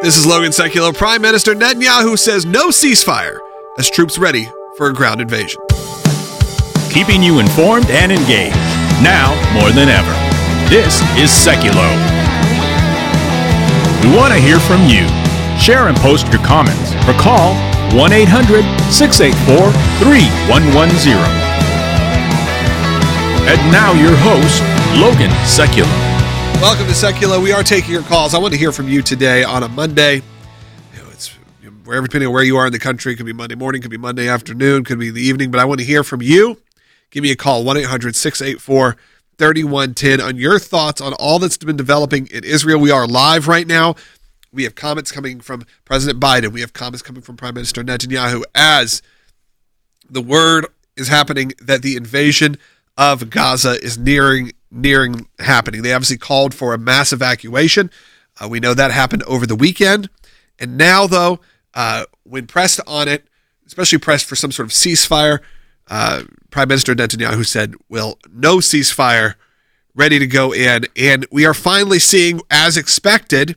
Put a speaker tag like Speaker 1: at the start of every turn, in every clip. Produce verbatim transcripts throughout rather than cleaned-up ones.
Speaker 1: This is Logan Secular. Prime Minister Netanyahu says no ceasefire as troops ready for a ground invasion.
Speaker 2: Keeping you informed and engaged, now more than ever. This is Seculo. We want to hear from you. Share and post your comments or call one eight hundred, six eight four, three one one zero. And now your host, Logan Secular.
Speaker 1: Welcome to Secular. We are taking your calls. I want to hear from you today on a Monday. You know, it's wherever, depending on where you are in the country. It could be Monday morning, could be Monday afternoon, could be the evening. But I want to hear from you. Give me a call, one eight hundred, six eight four, three one one zero, on your thoughts on all that's been developing in Israel. We are live right now. We have comments coming from President Biden. We have comments coming from Prime Minister Netanyahu as the word is happening that the invasion of Gaza is nearing nearing happening. They obviously called for a mass evacuation. Uh, we know that happened over the weekend. And now, though, uh, when pressed on it, especially pressed for some sort of ceasefire, uh, Prime Minister Netanyahu said, well, no ceasefire, ready to go in. And we are finally seeing, as expected,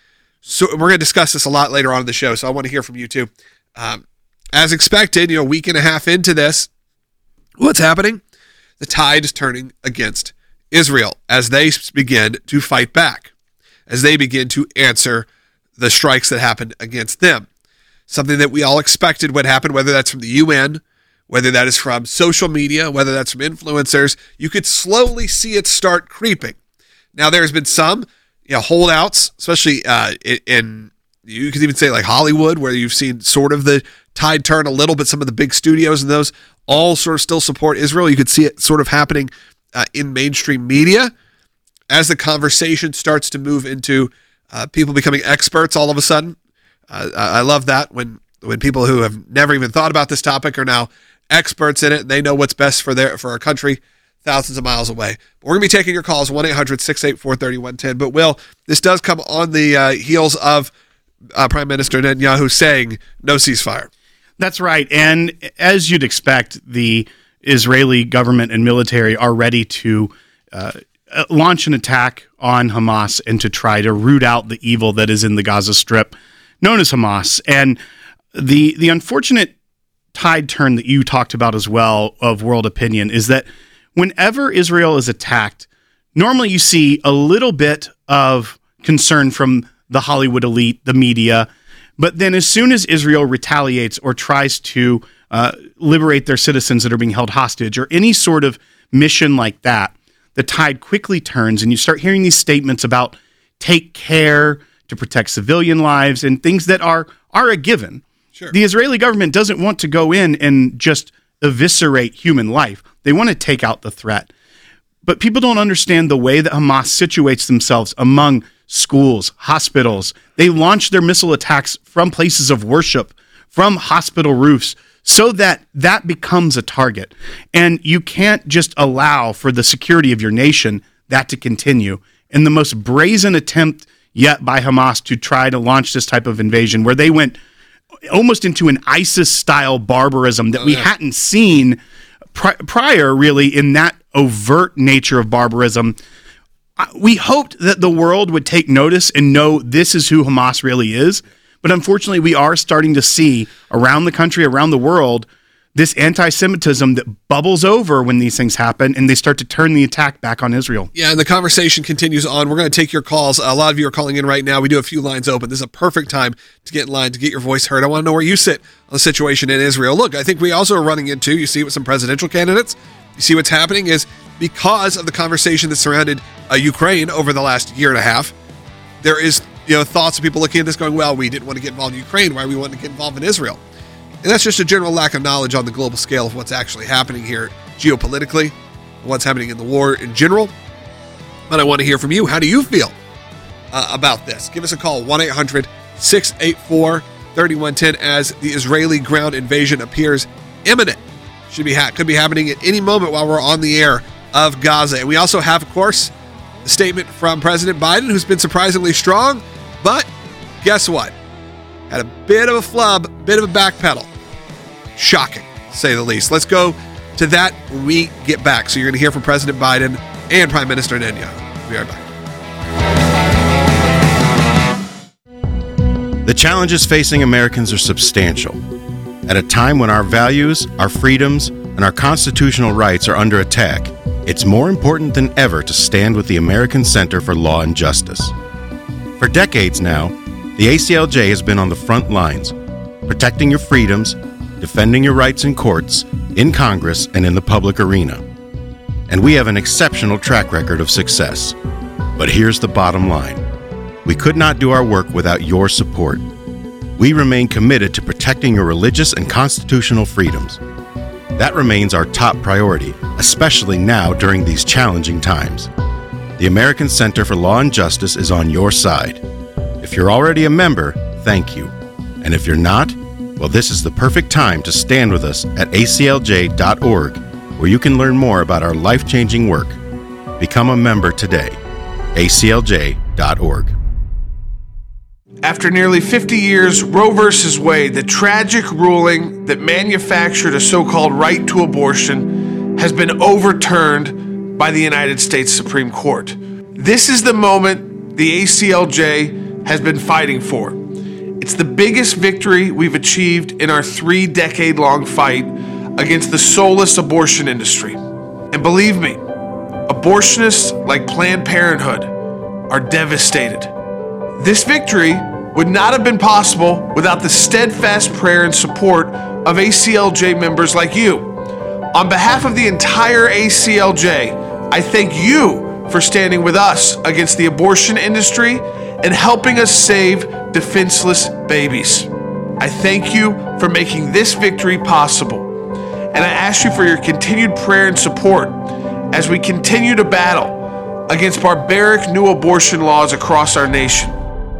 Speaker 1: so we're going to discuss this a lot later on in the show, so I want to hear from you too. Um, as expected, you know, a week and a half into this, what's happening? The tide is turning against Israel as they begin to fight back, as they begin to answer the strikes that happened against them. Something that we all expected would happen, whether that's from the U N, whether that is from social media, whether that's from influencers. You could slowly see it start creeping. Now, there's been some you know, holdouts, especially uh, in, in, you could even say like Hollywood, where you've seen sort of the tide turn a little bit. Some of the big studios and those all sort of still support Israel. You could see it sort of happening uh, in mainstream media as the conversation starts to move into uh, people becoming experts all of a sudden. Uh, I love that when when people who have never even thought about this topic are now experts in it and they know what's best for their for our country thousands of miles away. But we're going to be taking your calls, one eight hundred, six eight four, three one one zero. But, Will, this does come on the uh, heels of uh, Prime Minister Netanyahu saying no ceasefire.
Speaker 3: That's right. And as you'd expect, the Israeli government and military are ready to uh, launch an attack on Hamas and to try to root out the evil that is in the Gaza Strip, known as Hamas. And the the unfortunate tide turn that you talked about as well of world opinion is that whenever Israel is attacked, normally you see a little bit of concern from the Hollywood elite, the media, but then as soon as Israel retaliates or tries to uh, liberate their citizens that are being held hostage or any sort of mission like that, the tide quickly turns and you start hearing these statements about take care to protect civilian lives and things that are, are a given.
Speaker 1: Sure. The
Speaker 3: The Israeli government doesn't want to go in and just eviscerate human life. They want to take out the threat. But people don't understand the way that Hamas situates themselves among schools, hospitals. They launch their missile attacks from places of worship, from hospital roofs, so that that becomes a target. And you can't just allow for the security of your nation that to continue. And the most brazen attempt yet by Hamas to try to launch this type of invasion, where they went almost into an ISIS-style barbarism that oh, we yeah. hadn't seen pri- prior, really, in that overt nature of barbarism. We hoped that the world would take notice and know this is who Hamas really is. But unfortunately, we are starting to see around the country, around the world, this anti-Semitism that bubbles over when these things happen and they start to turn the attack back on Israel.
Speaker 1: Yeah, and the conversation continues on. We're going to take your calls. A lot of you are calling in right now. We do have a few lines open. This is a perfect time to get in line, to get your voice heard. I want to know where you sit on the situation in Israel. Look, I think we also are running into, you see it with some presidential candidates, you see what's happening is because of the conversation that surrounded uh, Ukraine over the last year and a half, there is you know thoughts of people looking at this going, well, we didn't want to get involved in Ukraine. Why are we wanting to get involved in Israel? And that's just a general lack of knowledge on the global scale of what's actually happening here geopolitically, what's happening in the war in general. But I want to hear from you. How do you feel uh, about this? Give us a call, one eight hundred, six eight four, three one one zero, as the Israeli ground invasion appears imminent. Should be ha- could be happening at any moment while we're on the air of Gaza. And we also have, of course, a statement from President Biden, who's been surprisingly strong, but guess what? Had a bit of a flub, bit of a backpedal. Shocking, to say the least. Let's go to that when we get back. So you're going to hear from President Biden and Prime Minister Netanyahu. We'll be right back.
Speaker 4: The challenges facing Americans are substantial. At a time when our values, our freedoms, and our constitutional rights are under attack, it's more important than ever to stand with the American Center for Law and Justice. For decades now, the A C L J has been on the front lines, protecting your freedoms, defending your rights in courts, in Congress, and in the public arena. And we have an exceptional track record of success. But here's the bottom line. We could not do our work without your support. We remain committed to protecting your religious and constitutional freedoms. That remains our top priority, especially now during these challenging times. The American Center for Law and Justice is on your side. If you're already a member, thank you. And if you're not, well, this is the perfect time to stand with us at A C L J dot org, where you can learn more about our life-changing work. Become a member today. A C L J dot org.
Speaker 1: After nearly fifty years, Roe versus Wade, the tragic ruling that manufactured a so-called right to abortion, has been overturned by the United States Supreme Court. This is the moment the A C L J has been fighting for. It's the biggest victory we've achieved in our three-decade-long fight against the soulless abortion industry. And believe me, abortionists like Planned Parenthood are devastated. This victory would not have been possible without the steadfast prayer and support of A C L J members like you. On behalf of the entire A C L J, I thank you for standing with us against the abortion industry and helping us save defenseless babies. I thank you for making this victory possible. And I ask you for your continued prayer and support as we continue to battle against barbaric new abortion laws across our nation.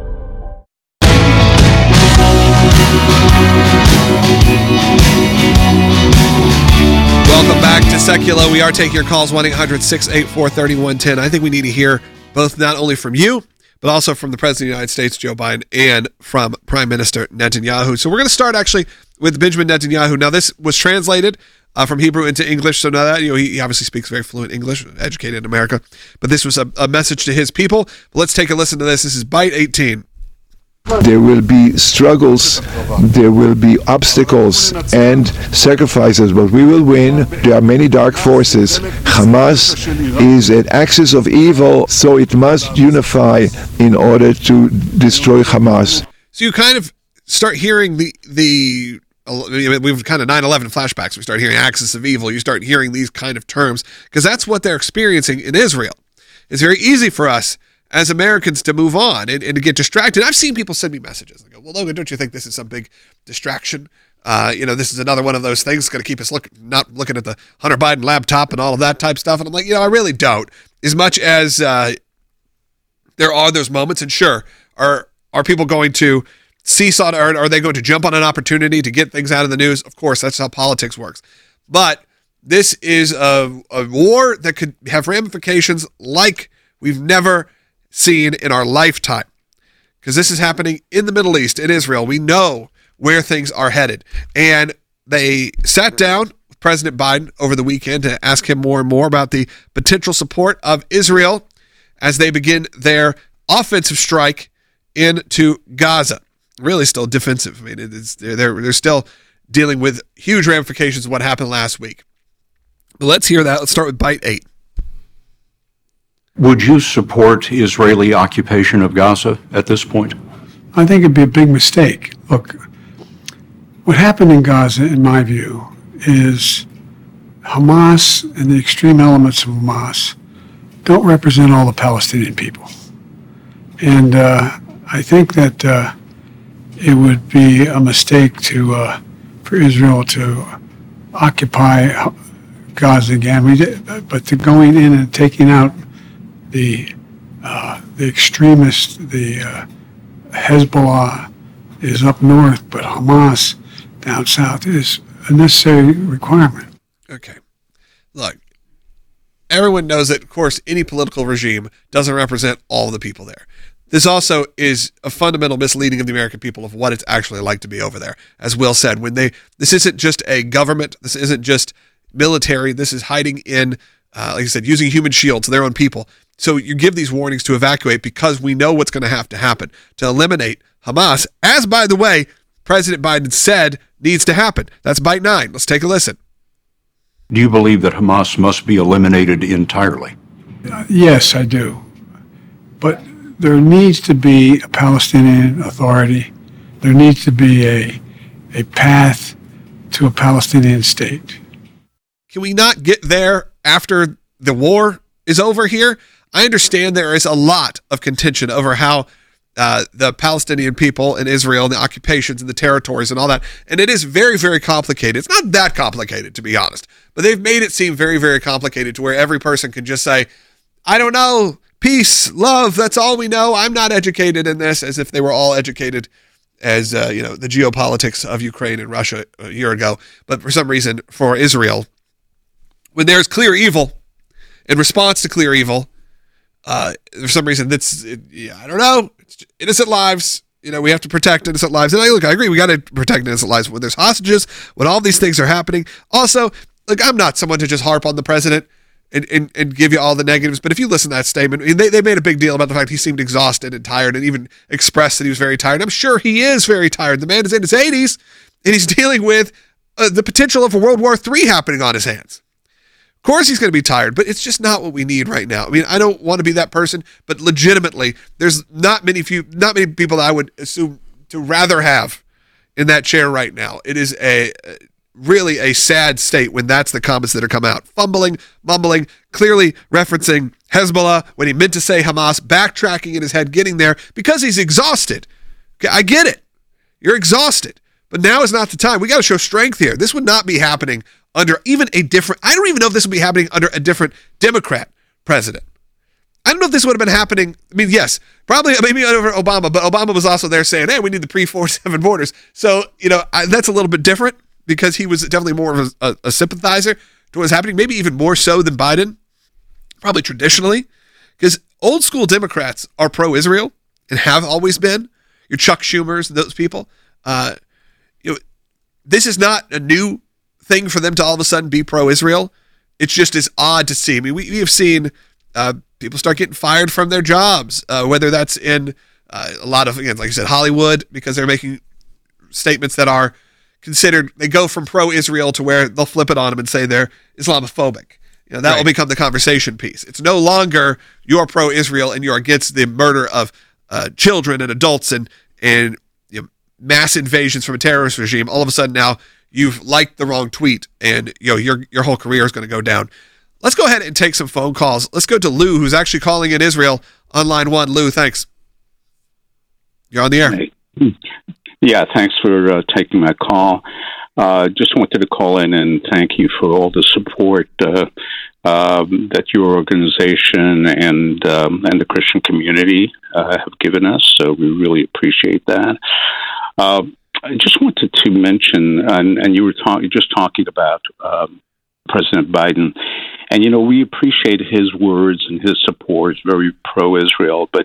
Speaker 5: Welcome back to Secular. We are taking your calls, one eight hundred six eight four three one one zero. I think we need to hear both not only from you, but also from the President of the United States, Joe Biden, and from Prime Minister Netanyahu. So we're going to start actually with Benjamin Netanyahu. Now, this was translated uh, from Hebrew into English, so now that, you know, he obviously speaks very fluent English, educated in America, but this was a, a message to his people. But let's take a listen to this. This is Byte eighteen.
Speaker 6: There will be struggles, there will be obstacles and sacrifices, but we will win. There are many dark forces. Hamas is an axis of evil, so it must unify in order to destroy Hamas.
Speaker 5: So you kind of start hearing the, the we've kind of nine eleven flashbacks. We start hearing axis of evil. You start hearing these kind of terms because that's what they're experiencing in Israel. It's very easy for us as Americans to move on and, and to get distracted. I've seen people send me messages. They go, well, Logan, don't you think this is some big distraction? Uh, you know, this is another one of those things that's going to keep us look, not looking at the Hunter Biden laptop and all of that type stuff. And I'm like, you know, I really don't. As much as uh, there are those moments, and sure, are are people going to seesaw, or are they going to jump on an opportunity to get things out of the news? Of course, that's how politics works. But this is a, a war that could have ramifications like we've never seen in our lifetime, because this is happening in the Middle East, in Israel. We know where things are headed, and they sat down with President Biden over the weekend to ask him more and more about the potential support of Israel as they begin their offensive strike into Gaza. Really still defensive. I mean, it's, they're, they're still dealing with huge ramifications of what happened last week. But let's hear that. Let's start with Byte eight.
Speaker 7: Would you support Israeli occupation of Gaza at this point?
Speaker 8: I think it'd be a big mistake. Look, what happened in Gaza, in my view, is Hamas and the extreme elements of Hamas don't represent all the Palestinian people. And uh, I think that uh, it would be a mistake to uh, for Israel to occupy Gaza again. We did, but to going in and taking out the uh, the extremists, the uh, Hezbollah is up north, but Hamas down south is a necessary requirement.
Speaker 5: Okay. Look, everyone knows that, of course, any political regime doesn't represent all the people there. This also is a fundamental misleading of the American people of what it's actually like to be over there. As Will said, when they this isn't just a government, this isn't just military, this is hiding in, uh, like I said, using human shields, their own people. So you give these warnings to evacuate because we know what's going to have to happen to eliminate Hamas, as, by the way, President Biden said needs to happen. That's Bite nine. Let's take a listen.
Speaker 7: Do you believe that Hamas must be eliminated entirely?
Speaker 8: Uh, yes, I do. But there needs to be a Palestinian Authority. There needs to be a, a path to a Palestinian state.
Speaker 5: Can we not get there after the war is over here? I understand there is a lot of contention over how uh, the Palestinian people in Israel and the occupations and the territories and all that. And it is very, very complicated. It's not that complicated, to be honest. But they've made it seem very, very complicated to where every person can just say, I don't know, peace, love, that's all we know. I'm not educated in this, as if they were all educated as, uh, you know, the geopolitics of Ukraine and Russia a year ago. But for some reason, for Israel, when there's clear evil, in response to clear evil, uh, for some reason, that's, it, yeah, I don't know, it's innocent lives. You know, we have to protect innocent lives. And I look, I agree, we got to protect innocent lives when there's hostages, when all these things are happening. Also, look, I'm not someone to just harp on the president and, and, and give you all the negatives, but if you listen to that statement, I mean, they, they made a big deal about the fact he seemed exhausted and tired and even expressed that he was very tired. I'm sure he is very tired. The man is in his eighties, and he's dealing with uh, the potential of a World War Three happening on his hands. Of course he's going to be tired, but it's just not what we need right now. I mean, I don't want to be that person, but legitimately, there's not many few, not many people that I would assume to rather have in that chair right now. It is a really a sad state when that's the comments that are come out. Fumbling, mumbling, clearly referencing Hezbollah when he meant to say Hamas, backtracking in his head, getting there because he's exhausted. Okay, I get it. You're exhausted. But now is not the time. We got to show strength here. This would not be happening under even a different, I don't even know if this would be happening under a different Democrat president. I don't know if this would have been happening. I mean, yes, probably maybe under Obama, but Obama was also there saying, hey, we need the pre forty-seven borders. So, you know, I, that's a little bit different because he was definitely more of a, a, a sympathizer to what was happening, maybe even more so than Biden, probably traditionally, because old school Democrats are pro-Israel and have always been. Your Chuck Schumers and those people. Uh, you know, this is not a new thing for them to all of a sudden be pro-Israel. It's just as odd to see. I mean, we, we have seen uh, people start getting fired from their jobs, uh, whether that's in uh, a lot of, again, like you said, Hollywood, because they're making statements that are considered, they go from pro-Israel to where they'll flip it on them and say they're Islamophobic. You know, that right. will become the conversation piece. It's no longer you're pro-Israel and you're against the murder of uh, children and adults and, and you know, mass invasions from a terrorist regime. All of a sudden now, you've liked the wrong tweet, and you know your your whole career is going to go down. Let's go ahead and take some phone calls. Let's go to Lou, who's actually calling in Israel on line one. Lou, thanks. You're on the air.
Speaker 9: Yeah, thanks for uh, taking my call. Uh, just wanted to call in and thank you for all the support uh, um, that your organization and um, and the Christian community uh, have given us. So we really appreciate that. Uh, I just wanted to mention, and, and you were talking, just talking about um, President Biden, and you know we appreciate his words and his support, very pro-Israel. But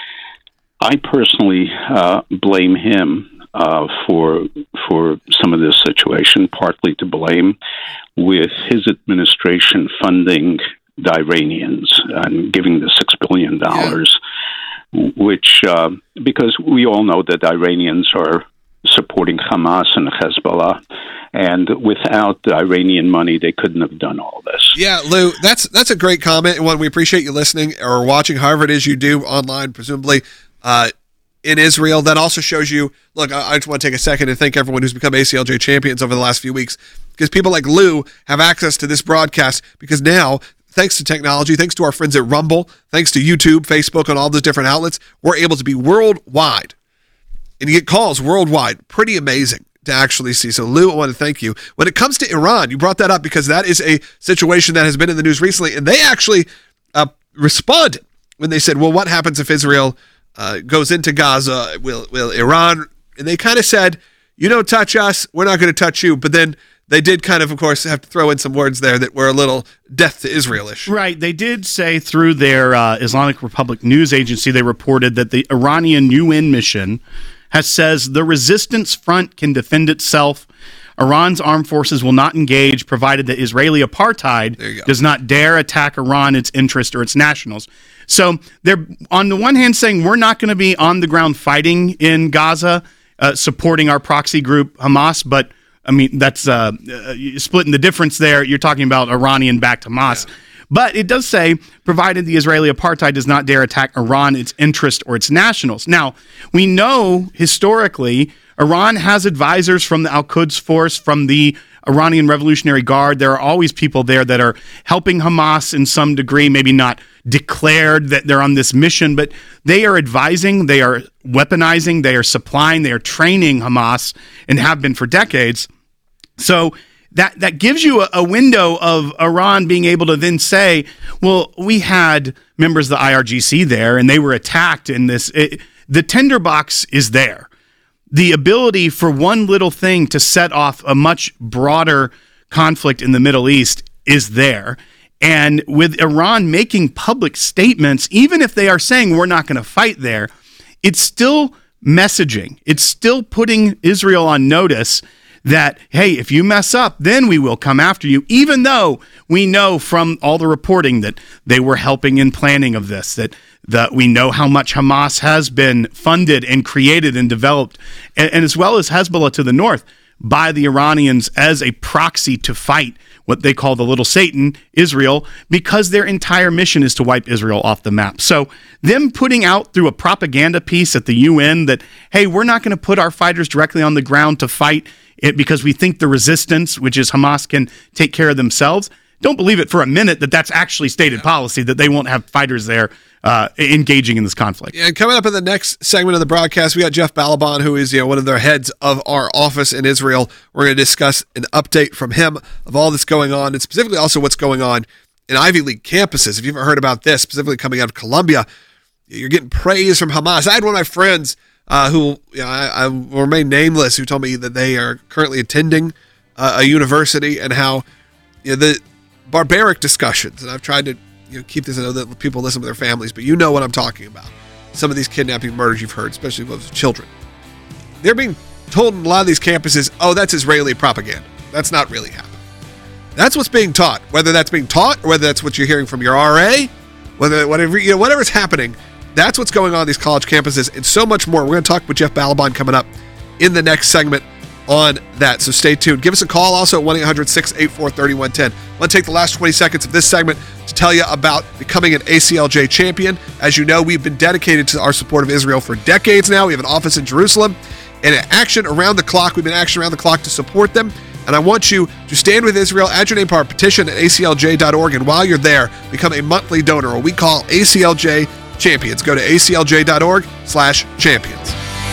Speaker 9: I personally uh, blame him uh, for for some of this situation, partly to blame with his administration funding the Iranians and giving the six billion dollars, yeah. which uh, because we all know that the Iranians are supporting Hamas and Hezbollah, and without the Iranian money, they couldn't have done all this.
Speaker 5: Yeah, Lou, that's that's a great comment, and one we appreciate you listening or watching, however it is you do online, presumably uh, in Israel. That also shows you, look, I, I just want to take a second and thank everyone who's become A C L J champions over the last few weeks, because people like Lou have access to this broadcast, because now, thanks to technology, thanks to our friends at Rumble, thanks to YouTube, Facebook, and all those different outlets, we're able to be worldwide. And you get calls worldwide. Pretty amazing to actually see. So, Lou, I want to thank you. When it comes to Iran, you brought that up because that is a situation that has been in the news recently. And they actually uh, responded when they said, well, what happens if Israel uh, goes into Gaza? Will, will Iran? And they kind of said, you don't touch us, we're not going to touch you. But then they did kind of, of course, have to throw in some words there that were a little death to Israel-ish.
Speaker 3: Right. They did say through their uh, Islamic Republic news agency, they reported that the Iranian U N mission has says the resistance front can defend itself. Iran's armed forces will not engage provided that Israeli apartheid does not dare attack Iran, its interest, or its nationals. So they're on the one hand saying we're not going to be on the ground fighting in Gaza, uh, supporting our proxy group Hamas, but I mean that's uh, uh, splitting the difference there. You're talking about Iranian-backed Hamas. Yeah. But it does say, provided the Israeli apartheid does not dare attack Iran, its interest, or its nationals. Now, we know historically Iran has advisors from the Al-Quds Force, from the Iranian Revolutionary Guard. There are always people there that are helping Hamas in some degree, maybe not declared that they're on this mission, but they are advising, they are weaponizing, they are supplying, they are training Hamas and have been for decades. So That that gives you a, a window of Iran being able to then say, well, we had members of the I R G C there and they were attacked in this. It, the tinderbox is there. The ability for one little thing to set off a much broader conflict in the Middle East is there. And with Iran making public statements, even if they are saying we're not going to fight there, it's still messaging. It's still putting Israel on notice that, hey, if you mess up, then we will come after you, even though we know from all the reporting that they were helping in planning of this, that, that we know how much Hamas has been funded and created and developed, and, and as well as Hezbollah to the north, by the Iranians as a proxy to fight what they call the little Satan, Israel, because their entire mission is to wipe Israel off the map. So them putting out through a propaganda piece at the U N that, hey, we're not going to put our fighters directly on the ground to fight it because we think the resistance, which is Hamas, can take care of themselves. Don't believe it for a minute that that's actually stated policy, that they won't have fighters there uh, engaging in this conflict.
Speaker 1: Yeah, and coming up in the next segment of the broadcast, we got Jeff Balaban, who is you know one of the heads of our office in Israel. We're going to discuss an update from him of all this going on, and specifically also what's going on in Ivy League campuses. If you've ever heard about this, specifically coming out of Columbia, you're getting praise from Hamas. I had one of my friends uh, who you know, I, I will remain nameless, who told me that they are currently attending uh, a university and how you know, the barbaric discussions, and I've tried to you know keep this. I know that people listen with their families, but you know what I'm talking about. Some of these kidnapping murders you've heard, especially with children, they're being told in a lot of these campuses, oh, that's Israeli propaganda. That's not really happening. That's what's being taught. Whether that's being taught or whether that's what you're hearing from your R A, whether whatever you know, whatever's happening, that's what's going on in these college campuses, and so much more. We're going to talk with Jeff Balaban coming up in the next segment on that, so stay tuned. Give us a call also at one eight hundred six eight four three one one zero. I want to take the last twenty seconds of this segment to tell you about becoming an A C L J champion. As you know, we've been dedicated to our support of Israel for decades now. We have an office in Jerusalem and an action around the clock. We've been action around the clock to support them, and I want you to stand with Israel. Add your name to our petition at A C L J dot org, and while you're there, become a monthly donor, or we call A C L J Champions. Go to A C L J dot org slash champions.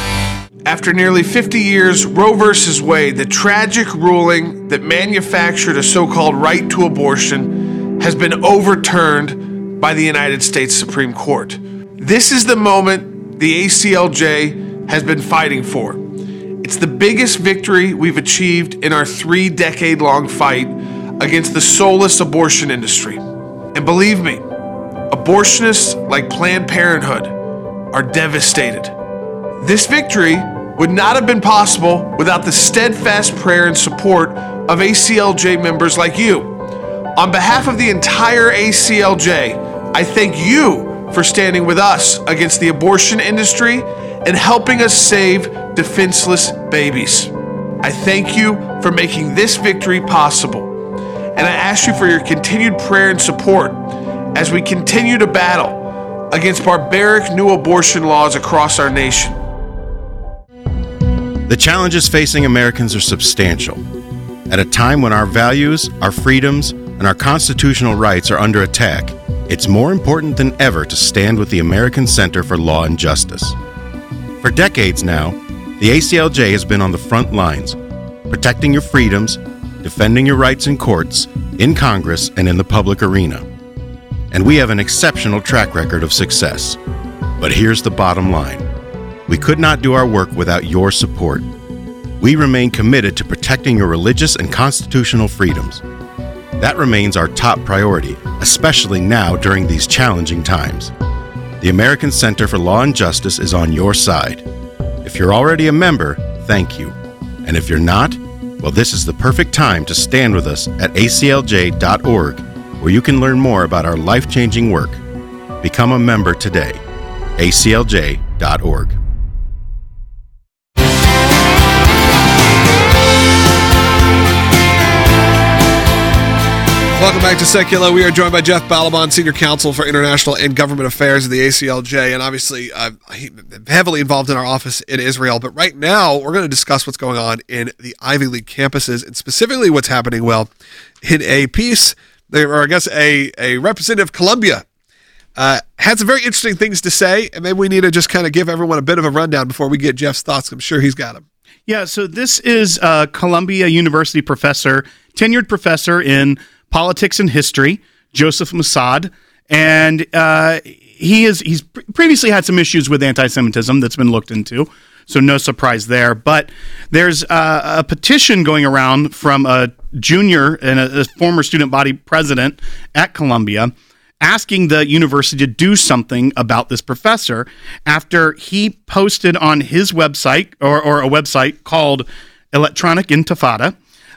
Speaker 5: After nearly fifty years, Roe versus Wade, the tragic ruling that manufactured a so-called right to abortion, has been overturned by the United States Supreme Court. This is the moment the A C L J has been fighting for. It's the biggest victory we've achieved in our three-decade-long fight against the soulless abortion industry. And believe me, abortionists like Planned Parenthood are devastated. This victory would not have been possible without the steadfast prayer and support of A C L J members like you. On behalf of the entire A C L J, I thank you for standing with us against the abortion industry and helping us save defenseless babies. I thank you for making this victory possible, and I ask you for your continued prayer and support as we continue to battle against barbaric new abortion laws across our nation.
Speaker 4: The challenges facing Americans are substantial. At a time when our values, our freedoms, and our constitutional rights are under attack, it's more important than ever to stand with the American Center for Law and Justice. For decades now, the A C L J has been on the front lines, protecting your freedoms, defending your rights in courts, in Congress, and in the public arena. And we have an exceptional track record of success. But here's the bottom line. We could not do our work without your support. We remain committed to protecting your religious and constitutional freedoms. That remains our top priority, especially now during these challenging times. The American Center for Law and Justice is on your side. If you're already a member, thank you. And if you're not, well, this is the perfect time to stand with us at A C L J dot org, where you can learn more about our life-changing work. Become a member today. A C L J dot org.
Speaker 1: Welcome back to Secular. We are joined by Jeff Balaban, Senior Counsel for International and Government Affairs of the A C L J, and obviously uh, heavily involved in our office in Israel. But right now, we're going to discuss what's going on in the Ivy League campuses, and specifically what's happening, well, in a piece, or I guess a, a representative of Columbia uh, had some very interesting things to say, and maybe we need to just kind of give everyone a bit of a rundown before we get Jeff's thoughts. I'm sure he's got them.
Speaker 3: Yeah, so this is a Columbia University professor, tenured professor in politics and history, Joseph Mossad, and uh, he is he's pre- previously had some issues with anti-Semitism that's been looked into, so no surprise there. But there's uh, a petition going around from a junior and a, a former student body president at Columbia asking the university to do something about this professor after he posted on his website, or, or a website called Electronic Intifada,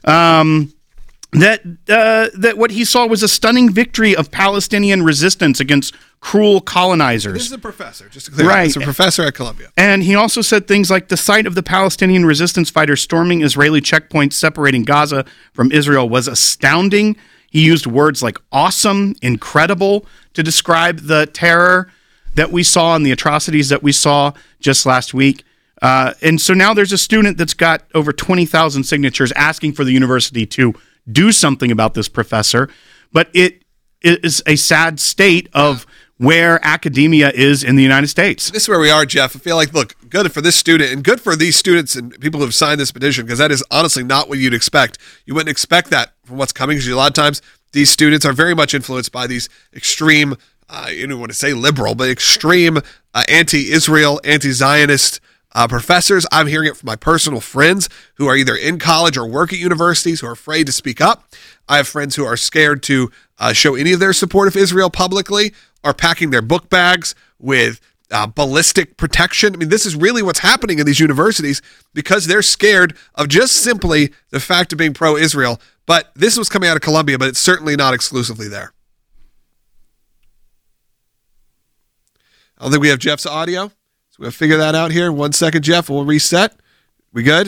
Speaker 3: um, that uh, that what he saw was a stunning victory of Palestinian resistance against cruel colonizers.
Speaker 1: This is a professor, just to clear
Speaker 3: right.
Speaker 1: up. It's a professor at Columbia.
Speaker 3: And he also said things like the sight of the Palestinian resistance fighters storming Israeli checkpoints separating Gaza from Israel was astounding. He used words like awesome, incredible to describe the terror that we saw and the atrocities that we saw just last week. Uh, and so now there's a student that's got over twenty thousand signatures asking for the university to do something about this professor, but it is a sad state of where academia is in the United States.
Speaker 1: This is where we are, Jeff. I feel like, look, good for this student and good for these students and people who have signed this petition, because that is honestly not what you'd expect. You wouldn't expect that from what's coming, because a lot of times these students are very much influenced by these extreme, uh, you don't want to say liberal, but extreme uh, anti-Israel, anti-Zionist Uh, professors. I'm hearing it from my personal friends who are either in college or work at universities who are afraid to speak up. I have friends who are scared to uh, show any of their support of Israel publicly, are packing their book bags with uh, ballistic protection. I mean, this is really what's happening in these universities because they're scared of just simply the fact of being pro-Israel. But this was coming out of Columbia, but it's certainly not exclusively there. I don't think we have Jeff's audio. So we'll figure that out here. One second, Jeff. We'll reset. We good?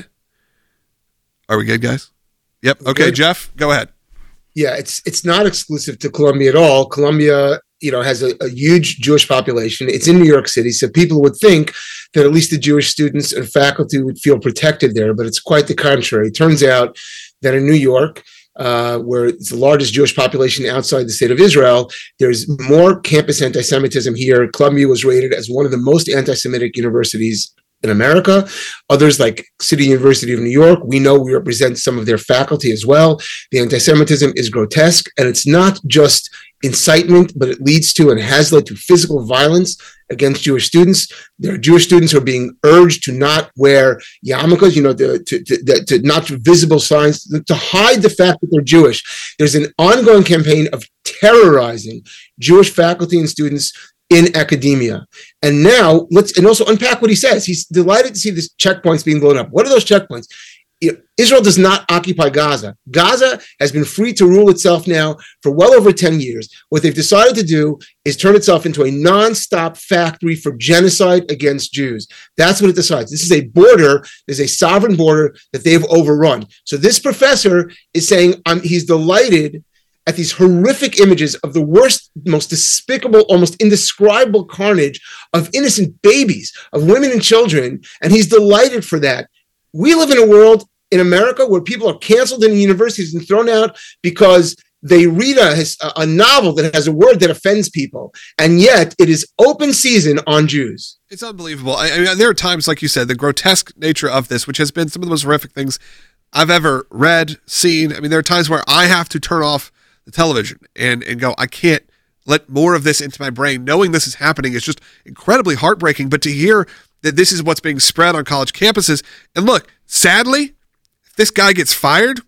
Speaker 1: Are we good, guys? Yep. Okay, good. Jeff, go ahead.
Speaker 10: Yeah, it's it's not exclusive to Columbia at all. Columbia, you know, has a, a huge Jewish population. It's in New York City, so people would think that at least the Jewish students and faculty would feel protected there, but it's quite the contrary. It turns out that in New York, Uh, where it's the largest Jewish population outside the state of Israel, there's more campus anti-Semitism here. Columbia was rated as one of the most anti-Semitic universities in America. Others, like City University of New York, we know we represent some of their faculty as well. The anti-Semitism is grotesque, and it's not just incitement, but it leads to and has led to physical violence against Jewish students. There are Jewish students who are being urged to not wear yarmulkes, you know, to, to, to, to not visible signs, to hide the fact that they're Jewish. There's an ongoing campaign of terrorizing Jewish faculty and students in academia. And now let's, and also unpack what he says. He's delighted to see these checkpoints being blown up. What are those checkpoints? Israel does not occupy Gaza. Gaza has been free to rule itself now for well over ten years. What they've decided to do is turn itself into a nonstop factory for genocide against Jews. That's what it decides. This is a border. There's a sovereign border that they've overrun. So this professor is saying um, he's delighted at these horrific images of the worst, most despicable, almost indescribable carnage of innocent babies, of women and children, and he's delighted for that. We live in a world in America where people are canceled in universities and thrown out because they read a, a novel that has a word that offends people. And yet it is open season on Jews.
Speaker 1: It's unbelievable. I, I mean, there are times, like you said, the grotesque nature of this, which has been some of the most horrific things I've ever read, seen. I mean, there are times where I have to turn off the television and, and go, I can't let more of this into my brain. Knowing this is happening is just incredibly heartbreaking. But to hear that this is what's being spread on college campuses. And look, sadly, if this guy gets fired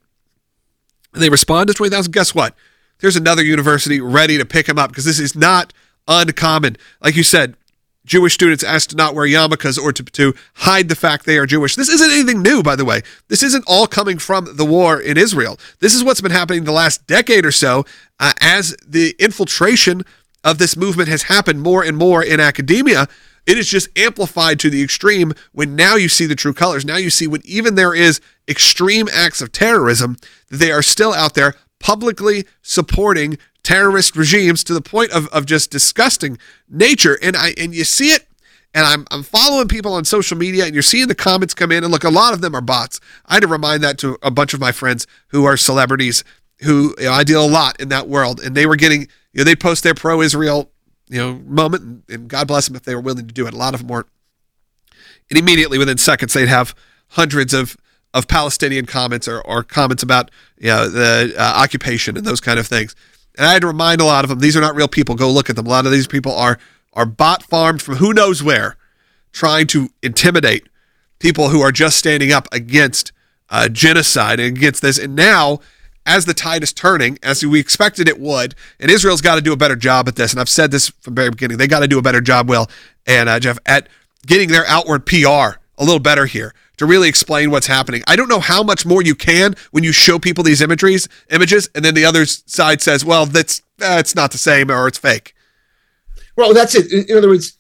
Speaker 1: and they respond to twenty thousand, guess what? There's another university ready to pick him up because this is not uncommon. Like you said, Jewish students asked to not wear yarmulkes or to, to hide the fact they are Jewish. This isn't anything new, by the way. This isn't all coming from the war in Israel. This is what's been happening the last decade or so uh, as the infiltration
Speaker 5: of this movement has happened more and more in academia. It is just amplified to the extreme when now you see the true colors. Now you see when even there is extreme acts of terrorism, they are still out there publicly supporting terrorist regimes to the point of, of just disgusting nature. And I and you see it, and I'm I'm following people on social media, and you're seeing the comments come in, and look, a lot of them are bots. I had to remind that to a bunch of my friends who are celebrities, who, you know, I deal a lot in that world, and they were getting, you know, they'd post their pro-Israel, you know, moment, and, and God bless them if they were willing to do it. A lot of them weren't. And immediately within seconds, they'd have hundreds of, of Palestinian comments or, or comments about, you know, the uh, occupation and those kind of things. And I had to remind a lot of them, these are not real people. Go look at them. A lot of these people are are bot farmed from who knows where, trying to intimidate people who are just standing up against uh, genocide and against this. And now, as the tide is turning, as we expected it would, and Israel's got to do a better job at this, and I've said this from the very beginning, they got to do a better job, Will and uh, Jeff, at getting their outward P R a little better here to really explain what's happening. I don't know how much more you can when you show people these imageries, images, and then the other side says, well, that's uh, it's not the same or it's fake.
Speaker 10: Well, that's it. In, in other words,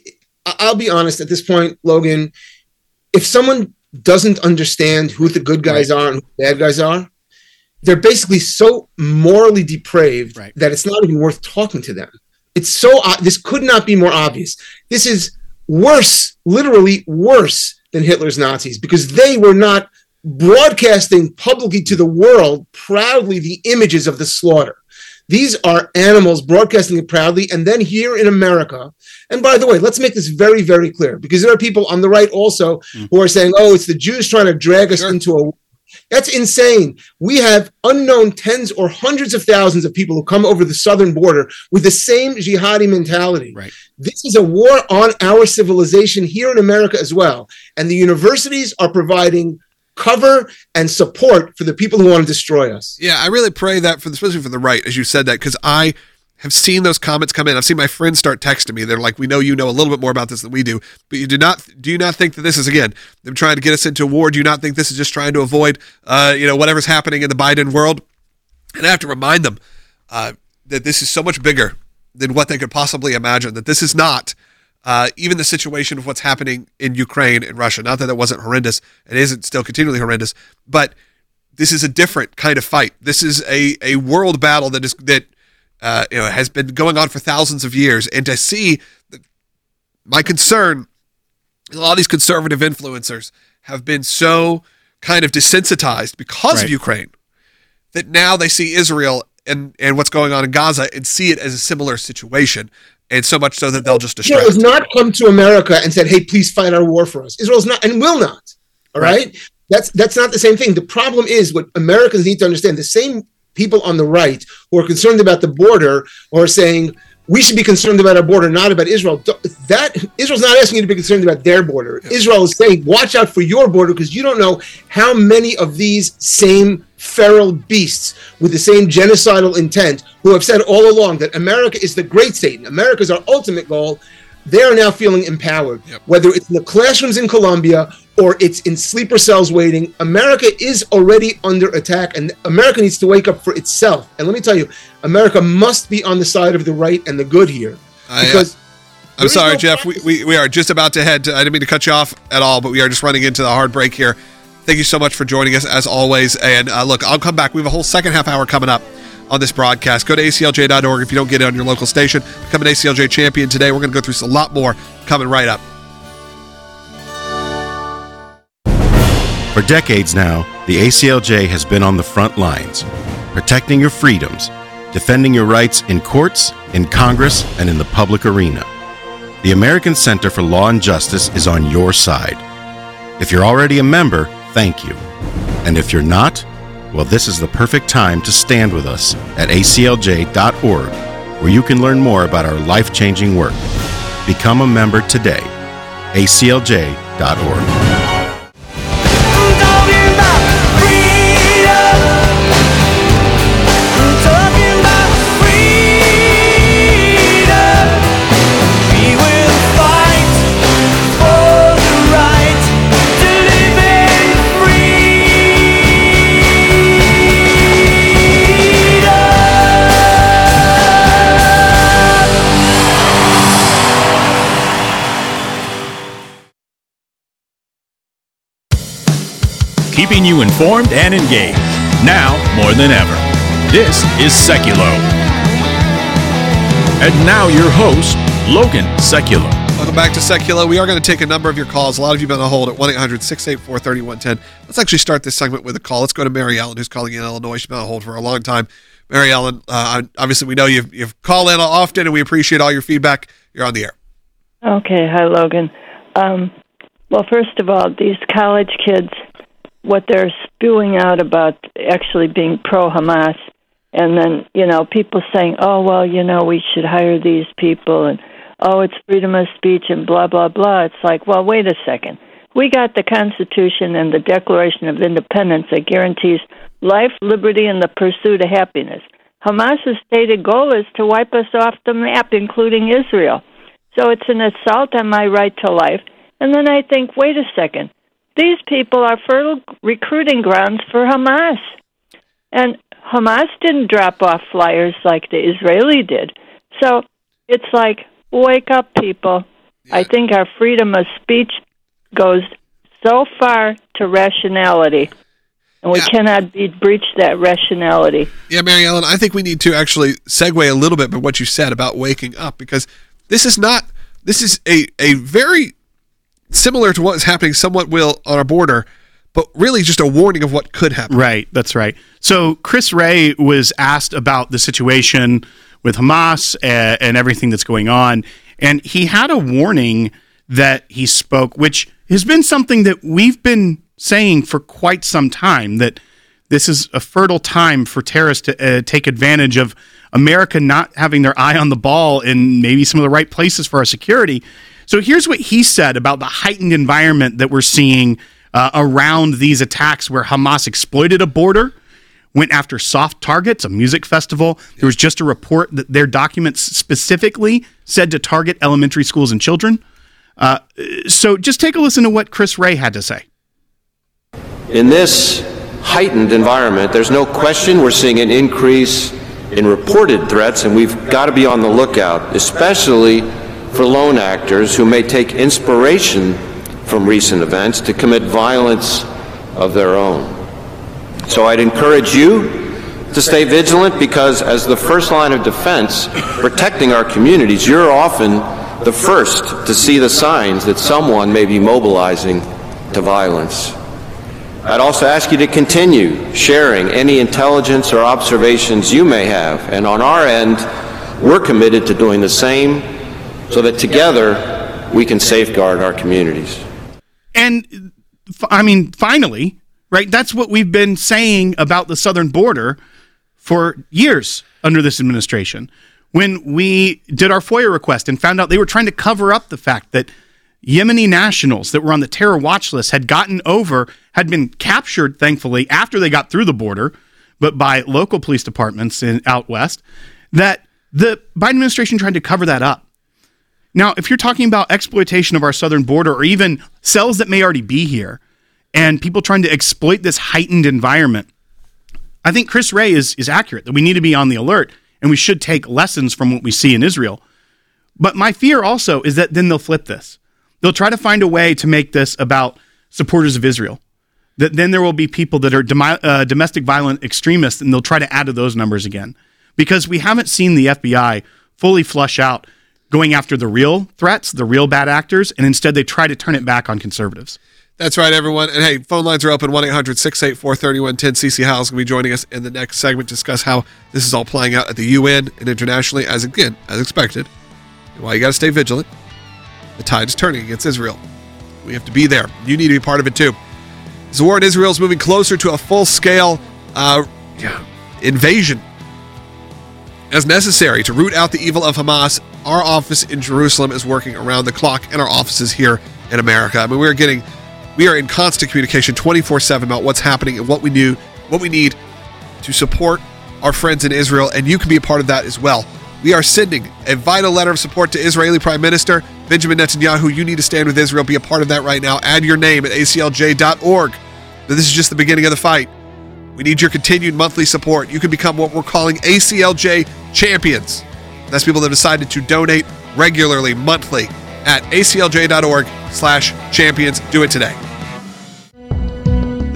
Speaker 10: I'll be honest at this point, Logan, if someone doesn't understand who the good guys right. are and who the bad guys are, they're basically so morally depraved right. that it's not even worth talking to them. It's so, uh, this could not be more obvious. This is worse, literally worse than Hitler's Nazis, because they were not broadcasting publicly to the world proudly the images of the slaughter. These are animals broadcasting it proudly. And then here in America, and by the way, let's make this very, very clear, because there are people on the right also mm. who are saying, oh, it's the Jews trying to drag us sure. into a That's insane. We have unknown tens or hundreds of thousands of people who come over the southern border with the same jihadi mentality.
Speaker 3: Right.
Speaker 10: This is a war on our civilization here in America as well. And the universities are providing cover and support for the people who want to destroy us.
Speaker 5: Yeah, I really pray that, for especially for the right, as you said that, because I have seen those comments come in. I've seen my friends start texting me. They're like, we know you know a little bit more about this than we do, but you do not, do you not think that this is, again, them trying to get us into a war? Do you not think this is just trying to avoid, uh, you know, whatever's happening in the Biden world? And I have to remind them uh, that this is so much bigger than what they could possibly imagine, that this is not uh, even the situation of what's happening in Ukraine and Russia. Not that it wasn't horrendous. It isn't still continually horrendous, but this is a different kind of fight. This is a, a world battle that is, that, Uh, you know, has been going on for thousands of years. And to see the, my concern, a lot of these conservative influencers have been so kind of desensitized because right. of Ukraine that now they see Israel and, and what's going on in Gaza and see it as a similar situation. And so much so that they'll just distract.
Speaker 10: Israel has not come to America and said, hey, please fight our war for us. Israel's not and will not. All right. right? That's, that's not the same thing. The problem is what Americans need to understand. The same people on the right who are concerned about the border or saying we should be concerned about our border, not about Israel. That Israel's not asking you to be concerned about their border. Yeah. Israel is saying, watch out for your border because you don't know how many of these same feral beasts with the same genocidal intent who have said all along that America is the great Satan. America is our ultimate goal. They are now feeling empowered, yep. whether it's in the classrooms in Colombia or it's in sleeper cells waiting. America is already under attack, and America needs to wake up for itself. And let me tell you, America must be on the side of the right and the good here. Because
Speaker 5: I, uh, I'm sorry, no Jeff. We, we we are just about to head to, I didn't mean to cut you off at all, but we are just running into the hard break here. Thank you so much for joining us, as always. And uh, look, I'll come back. We have a whole second half hour coming up on this broadcast. Go to A C L J dot org if you don't get it on your local station. Become an A C L J champion today. We're going to go through a lot more coming right up.
Speaker 4: For decades now, the A C L J has been on the front lines, protecting your freedoms, defending your rights in courts, in Congress, and in the public arena. The American Center for Law and Justice is on your side. If you're already a member, thank you. And if you're not, well, this is the perfect time to stand with us at A C L J dot org, where you can learn more about our life-changing work. Become a member today. A C L J dot org.
Speaker 2: keeping you informed and engaged. Now more than ever. This is Seculo. And now your host, Logan Seculo.
Speaker 1: Welcome back to Seculo. We are going to take a number of your calls. A lot of you have been on hold at one eight hundred six eight four three one one zero. Let's actually start this segment with a call. Let's go to Mary Ellen, who's calling in Illinois. She's been on hold for a long time. Mary Ellen, uh, obviously we know you've, you've called in often, and we appreciate all your feedback. You're on the air.
Speaker 11: Okay. Hi, Logan. Um, well, first of all, these college kids, what they're spewing out about actually being pro-Hamas, and then, you know, people saying, oh, well, you know, we should hire these people, and, oh, it's freedom of speech, and blah, blah, blah. It's like, well, wait a second. We got the Constitution and the Declaration of Independence that guarantees life, liberty, and the pursuit of happiness. Hamas's stated goal is to wipe us off the map, including Israel. So it's an assault on my right to life. And then I think, wait a second. These people are fertile recruiting grounds for Hamas. And Hamas didn't drop off flyers like the Israeli did. So it's like, wake up, people. Yeah. I think our freedom of speech goes so far to rationality. And we yeah. cannot be, breach that rationality.
Speaker 1: Yeah, Mary Ellen, I think we need to actually segue a little bit by what you said about waking up, because this is not, this is a, a very similar to what is happening somewhat will on our border, but really just a warning of what could happen.
Speaker 3: Right, that's right. So Chris Wray was asked about the situation with Hamas and, and everything that's going on, and he had a warning that he spoke, which has been something that we've been saying for quite some time, that this is a fertile time for terrorists to uh, take advantage of America not having their eye on the ball in maybe some of the right places for our security. So here's what he said about the heightened environment that we're seeing uh, around these attacks, where Hamas exploited a border, went after soft targets, a music festival. There was just a report that their documents specifically said to target elementary schools and children. Uh, so just take a listen to what Chris Wray had to say.
Speaker 12: In this heightened environment, there's no question we're seeing an increase in reported threats, and we've got to be on the lookout, especially for lone actors who may take inspiration from recent events to commit violence of their own. So I'd encourage you to stay vigilant, because as the first line of defense, protecting our communities, you're often the first to see the signs that someone may be mobilizing to violence. I'd also ask you to continue sharing any intelligence or observations you may have. And on our end, we're committed to doing the same so that together we can safeguard our communities.
Speaker 3: And, I mean, finally, right, that's what we've been saying about the southern border for years under this administration. When we did our FOIA request and found out they were trying to cover up the fact that Yemeni nationals that were on the terror watch list had gotten over, had been captured, thankfully, after they got through the border, but by local police departments in out west, that the Biden administration tried to cover that up. Now, if you're talking about exploitation of our southern border, or even cells that may already be here, and people trying to exploit this heightened environment, I think Chris Wray is, is accurate, that we need to be on the alert, and we should take lessons from what we see in Israel. But my fear also is that then they'll flip this. They'll try to find a way to make this about supporters of Israel. That then there will be people that are dom- uh, domestic violent extremists, and they'll try to add to those numbers again. Because we haven't seen the F B I fully flush out going after the real threats, the real bad actors, and instead they try to turn it back on conservatives.
Speaker 1: That's right, everyone. And hey, phone lines are open, one eight hundred six eight four three one one zero. Cece Howell's going to be joining us in the next segment to discuss how this is all playing out at the U N and internationally, as again, as expected. And why you got to stay vigilant. The tide is turning against Israel. We have to be there. You need to be part of it too. The war in Israel is moving closer to a full-scale uh, yeah, invasion. As necessary to root out the evil of Hamas, our office in Jerusalem is working around the clock, and our offices here in America. I mean, we're getting, we are in constant communication twenty-four seven about what's happening and what we do, what we need to support our friends in Israel, and you can be a part of that as well. We are sending a vital letter of support to Israeli Prime Minister Benjamin Netanyahu. You need to stand with Israel. Be a part of that right now. Add your name at A C L J dot org. This is just the beginning of the fight. We need your continued monthly support. You can become what we're calling A C L J champions. That's people that have decided to donate regularly, monthly, at A C L J dot org slash champions. Do it today.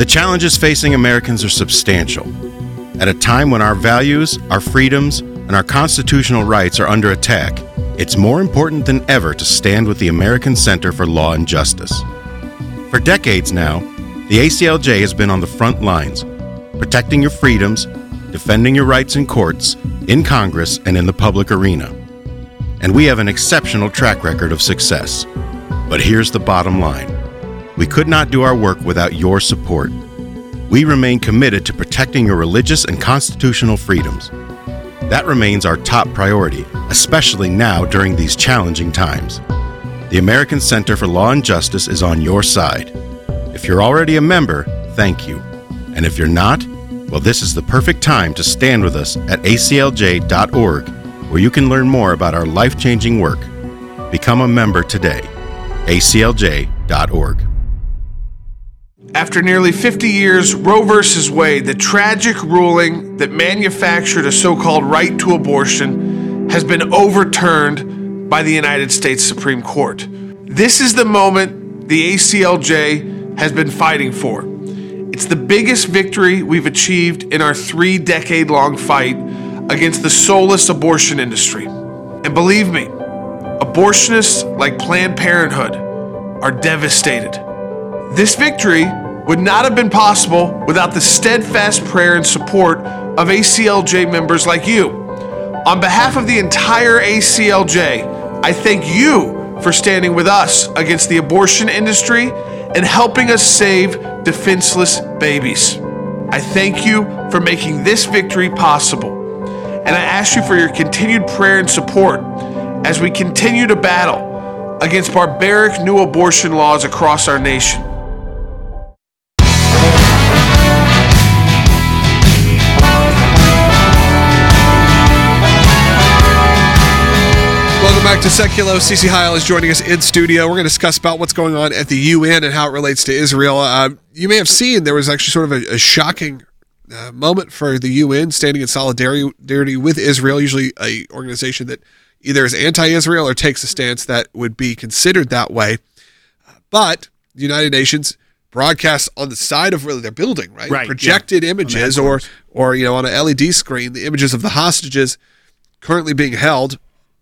Speaker 4: The challenges facing Americans are substantial. At a time when our values, our freedoms, and our constitutional rights are under attack, it's more important than ever to stand with the American Center for Law and Justice. For decades now, the A C L J has been on the front lines, protecting your freedoms, defending your rights in courts, in Congress, and in the public arena. And we have an exceptional track record of success. But here's the bottom line. We could not do our work without your support. We remain committed to protecting your religious and constitutional freedoms. That remains our top priority, especially now during these challenging times. The American Center for Law and Justice is on your side. If you're already a member, thank you. And if you're not, well, this is the perfect time to stand with us at A C L J dot org, where you can learn more about our life-changing work. Become a member today. A C L J dot org.
Speaker 1: After nearly fifty years, Roe versus Wade, the tragic ruling that manufactured a so-called right to abortion, has been overturned by the United States Supreme Court. This is the moment the A C L J has been fighting for. It's the biggest victory we've achieved in our three-decade-long fight against the soulless abortion industry. And believe me, abortionists like Planned Parenthood are devastated. This victory would not have been possible without the steadfast prayer and support of A C L J members like you. On behalf of the entire A C L J, I thank you for standing with us against the abortion industry and helping us save defenseless babies. I thank you for making this victory possible. And I ask you for your continued prayer and support as we continue to battle against barbaric new abortion laws across our nation.
Speaker 5: Welcome back to Seculo. Cece Heil is joining us in studio. We're going to discuss about what's going on at the U N and how it relates to Israel. Uh, you may have seen there was actually sort of a, a shocking uh, moment for the U N standing in solidarity with Israel, usually a organization that either is anti-Israel or takes a stance that would be considered that way. But the United Nations broadcasts on the side of really their building, right?
Speaker 3: Right,
Speaker 5: Projected
Speaker 3: yeah.
Speaker 5: images or, or, you know, on an L E D screen, the images of the hostages currently being held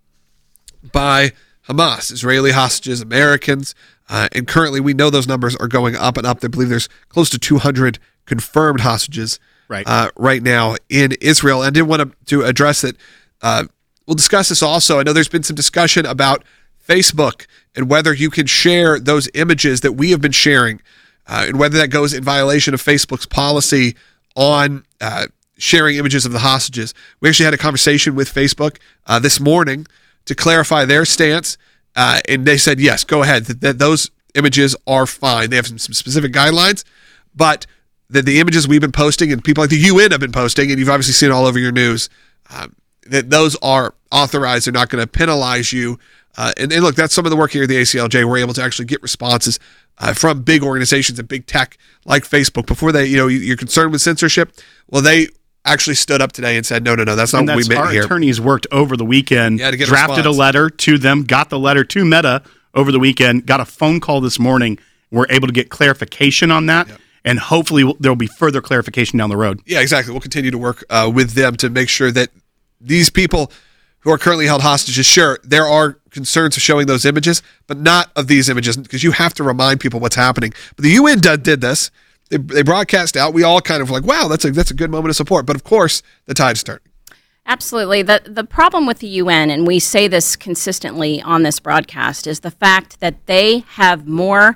Speaker 5: by Hamas, Israeli hostages, Americans, uh, and currently we know those numbers are going up and up. They believe there's close to two hundred confirmed hostages
Speaker 3: right,
Speaker 5: uh, right now in Israel. And I did want to, to address that. Uh, we'll discuss this also. I know there's been some discussion about Facebook and whether you can share those images that we have been sharing uh, and whether that goes in violation of Facebook's policy on uh, sharing images of the hostages. We actually had a conversation with Facebook uh, this morning to clarify their stance, uh, and they said, yes, go ahead, that, that those images are fine. They have some, some specific guidelines, but that the images we've been posting and people like the U N have been posting, and you've obviously seen it all over your news, um, that those are authorized. They're not going to penalize you. Uh, and, and look, that's some of the work here at the A C L J. We're able to actually get responses uh, from big organizations and big tech like Facebook. Before they, you know, you're concerned with censorship, well, they actually stood up today and said, no, no, no, that's not
Speaker 3: and
Speaker 5: what
Speaker 3: that's
Speaker 5: we meant
Speaker 3: our
Speaker 5: here.
Speaker 3: Attorneys worked over the weekend,
Speaker 5: yeah, to get
Speaker 3: drafted
Speaker 5: a,
Speaker 3: a letter to them, got the letter to Meta over the weekend, got a phone call this morning. We're able to get clarification on that, yep. and hopefully there will be further clarification down the road.
Speaker 5: Yeah, exactly. We'll continue to work uh, with them to make sure that these people who are currently held hostages, sure, there are concerns of showing those images, but not of these images, because you have to remind people what's happening. But the U N did, did this. They, they broadcast out. We all kind of like, wow, that's a that's a good moment of support. But of course, the tide's turning.
Speaker 13: Absolutely. The the problem with the U N, and we say this consistently on this broadcast, is the fact that they have more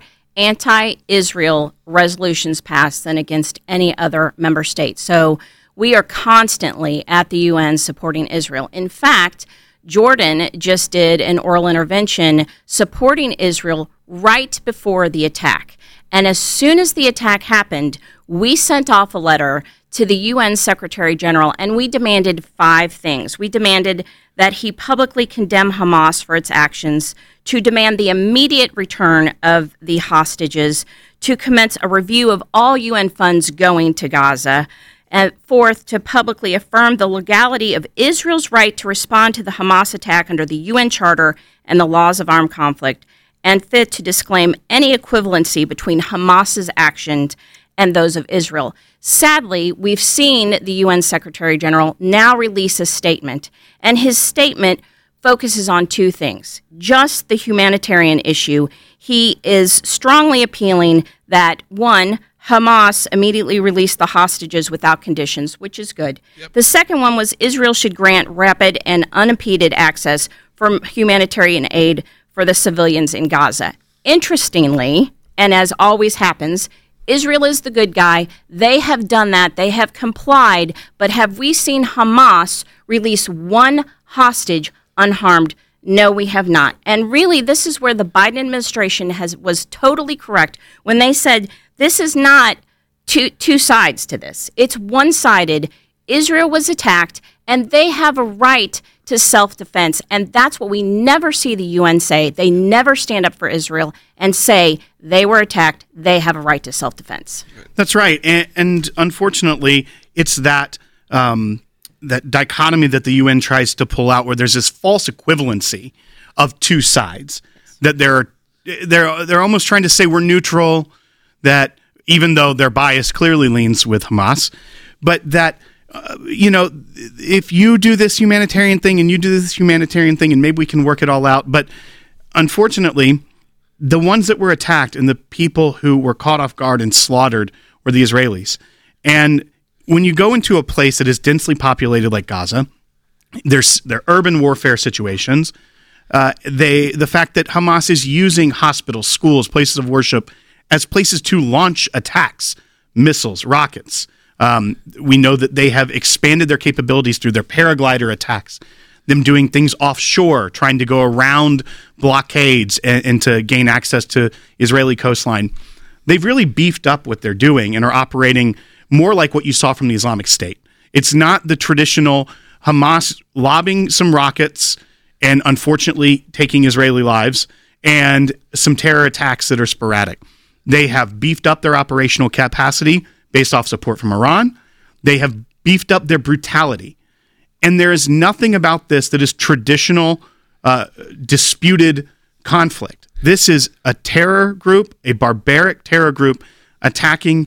Speaker 13: anti-Israel resolutions passed than against any other member state. So we are constantly at the U N supporting Israel. In fact, Jordan just did an oral intervention supporting Israel right before the attack. And as soon as the attack happened, we sent off a letter to the U N Secretary General, and we demanded five things. We demanded that he publicly condemn Hamas for its actions, to demand the immediate return of the hostages, to commence a review of all U N funds going to Gaza, and fourth, to publicly affirm the legality of Israel's right to respond to the Hamas attack under the U N Charter and the laws of armed conflict, and fifth, to disclaim any equivalency between Hamas's actions and those of Israel. Sadly, we've seen the U N Secretary General now release a statement, and his statement focuses on two things. Just the humanitarian issue. He is strongly appealing that, one, Hamas immediately release the hostages without conditions, which is good. Yep. The second one was Israel should grant rapid and unimpeded access for humanitarian aid for the civilians in Gaza. Interestingly, and as always happens, Israel is the good guy. They have done that. They have complied. But have we seen Hamas release one hostage unharmed? No, we have not. And really, this is where the Biden administration has was totally correct when they said this is not two two sides to this. It's one-sided. Israel was attacked, and they have a right to self-defense. And that's what we never see the U N say. They never stand up for Israel and say they were attacked. They have a right to self-defense.
Speaker 3: That's right. And, and unfortunately, it's that um, that dichotomy that the U N tries to pull out where there's this false equivalency of two sides, that they're they're they're almost trying to say we're neutral, that even though their bias clearly leans with Hamas, but that Uh, you know, if you do this humanitarian thing and you do this humanitarian thing and maybe we can work it all out. But unfortunately, the ones that were attacked and the people who were caught off guard and slaughtered were the Israelis. And when you go into a place that is densely populated like Gaza, there's there are urban warfare situations. Uh, they the fact that Hamas is using hospitals, schools, places of worship as places to launch attacks, missiles, rockets. Um, we know that they have expanded their capabilities through their paraglider attacks, them doing things offshore, trying to go around blockades and, and to gain access to Israeli coastline. They've really beefed up what they're doing and are operating more like what you saw from the Islamic State. It's not the traditional Hamas lobbing some rockets and unfortunately taking Israeli lives and some terror attacks that are sporadic. They have beefed up their operational capacity based off support from Iran. They have beefed up their brutality. And there is nothing about this that is traditional, uh, disputed conflict. This is a terror group, a barbaric terror group attacking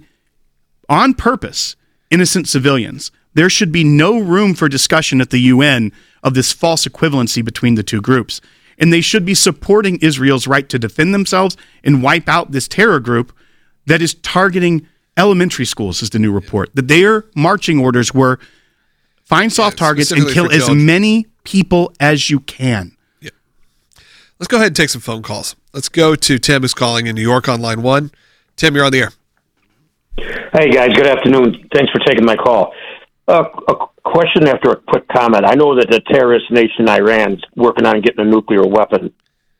Speaker 3: on purpose innocent civilians. There should be no room for discussion at the U N of this false equivalency between the two groups. And they should be supporting Israel's right to defend themselves and wipe out this terror group that is targeting elementary schools, is the new report, that their marching orders were find soft yeah, targets and kill as many people as you can.
Speaker 1: Yeah. Let's go ahead and take some phone calls. Let's go to Tim, who's calling in New York on line one. Tim, you're on the air.
Speaker 14: Hey, guys. Good afternoon. Thanks for taking my call. Uh, a question after a quick comment. I know that the terrorist nation Iran's working on getting a nuclear weapon.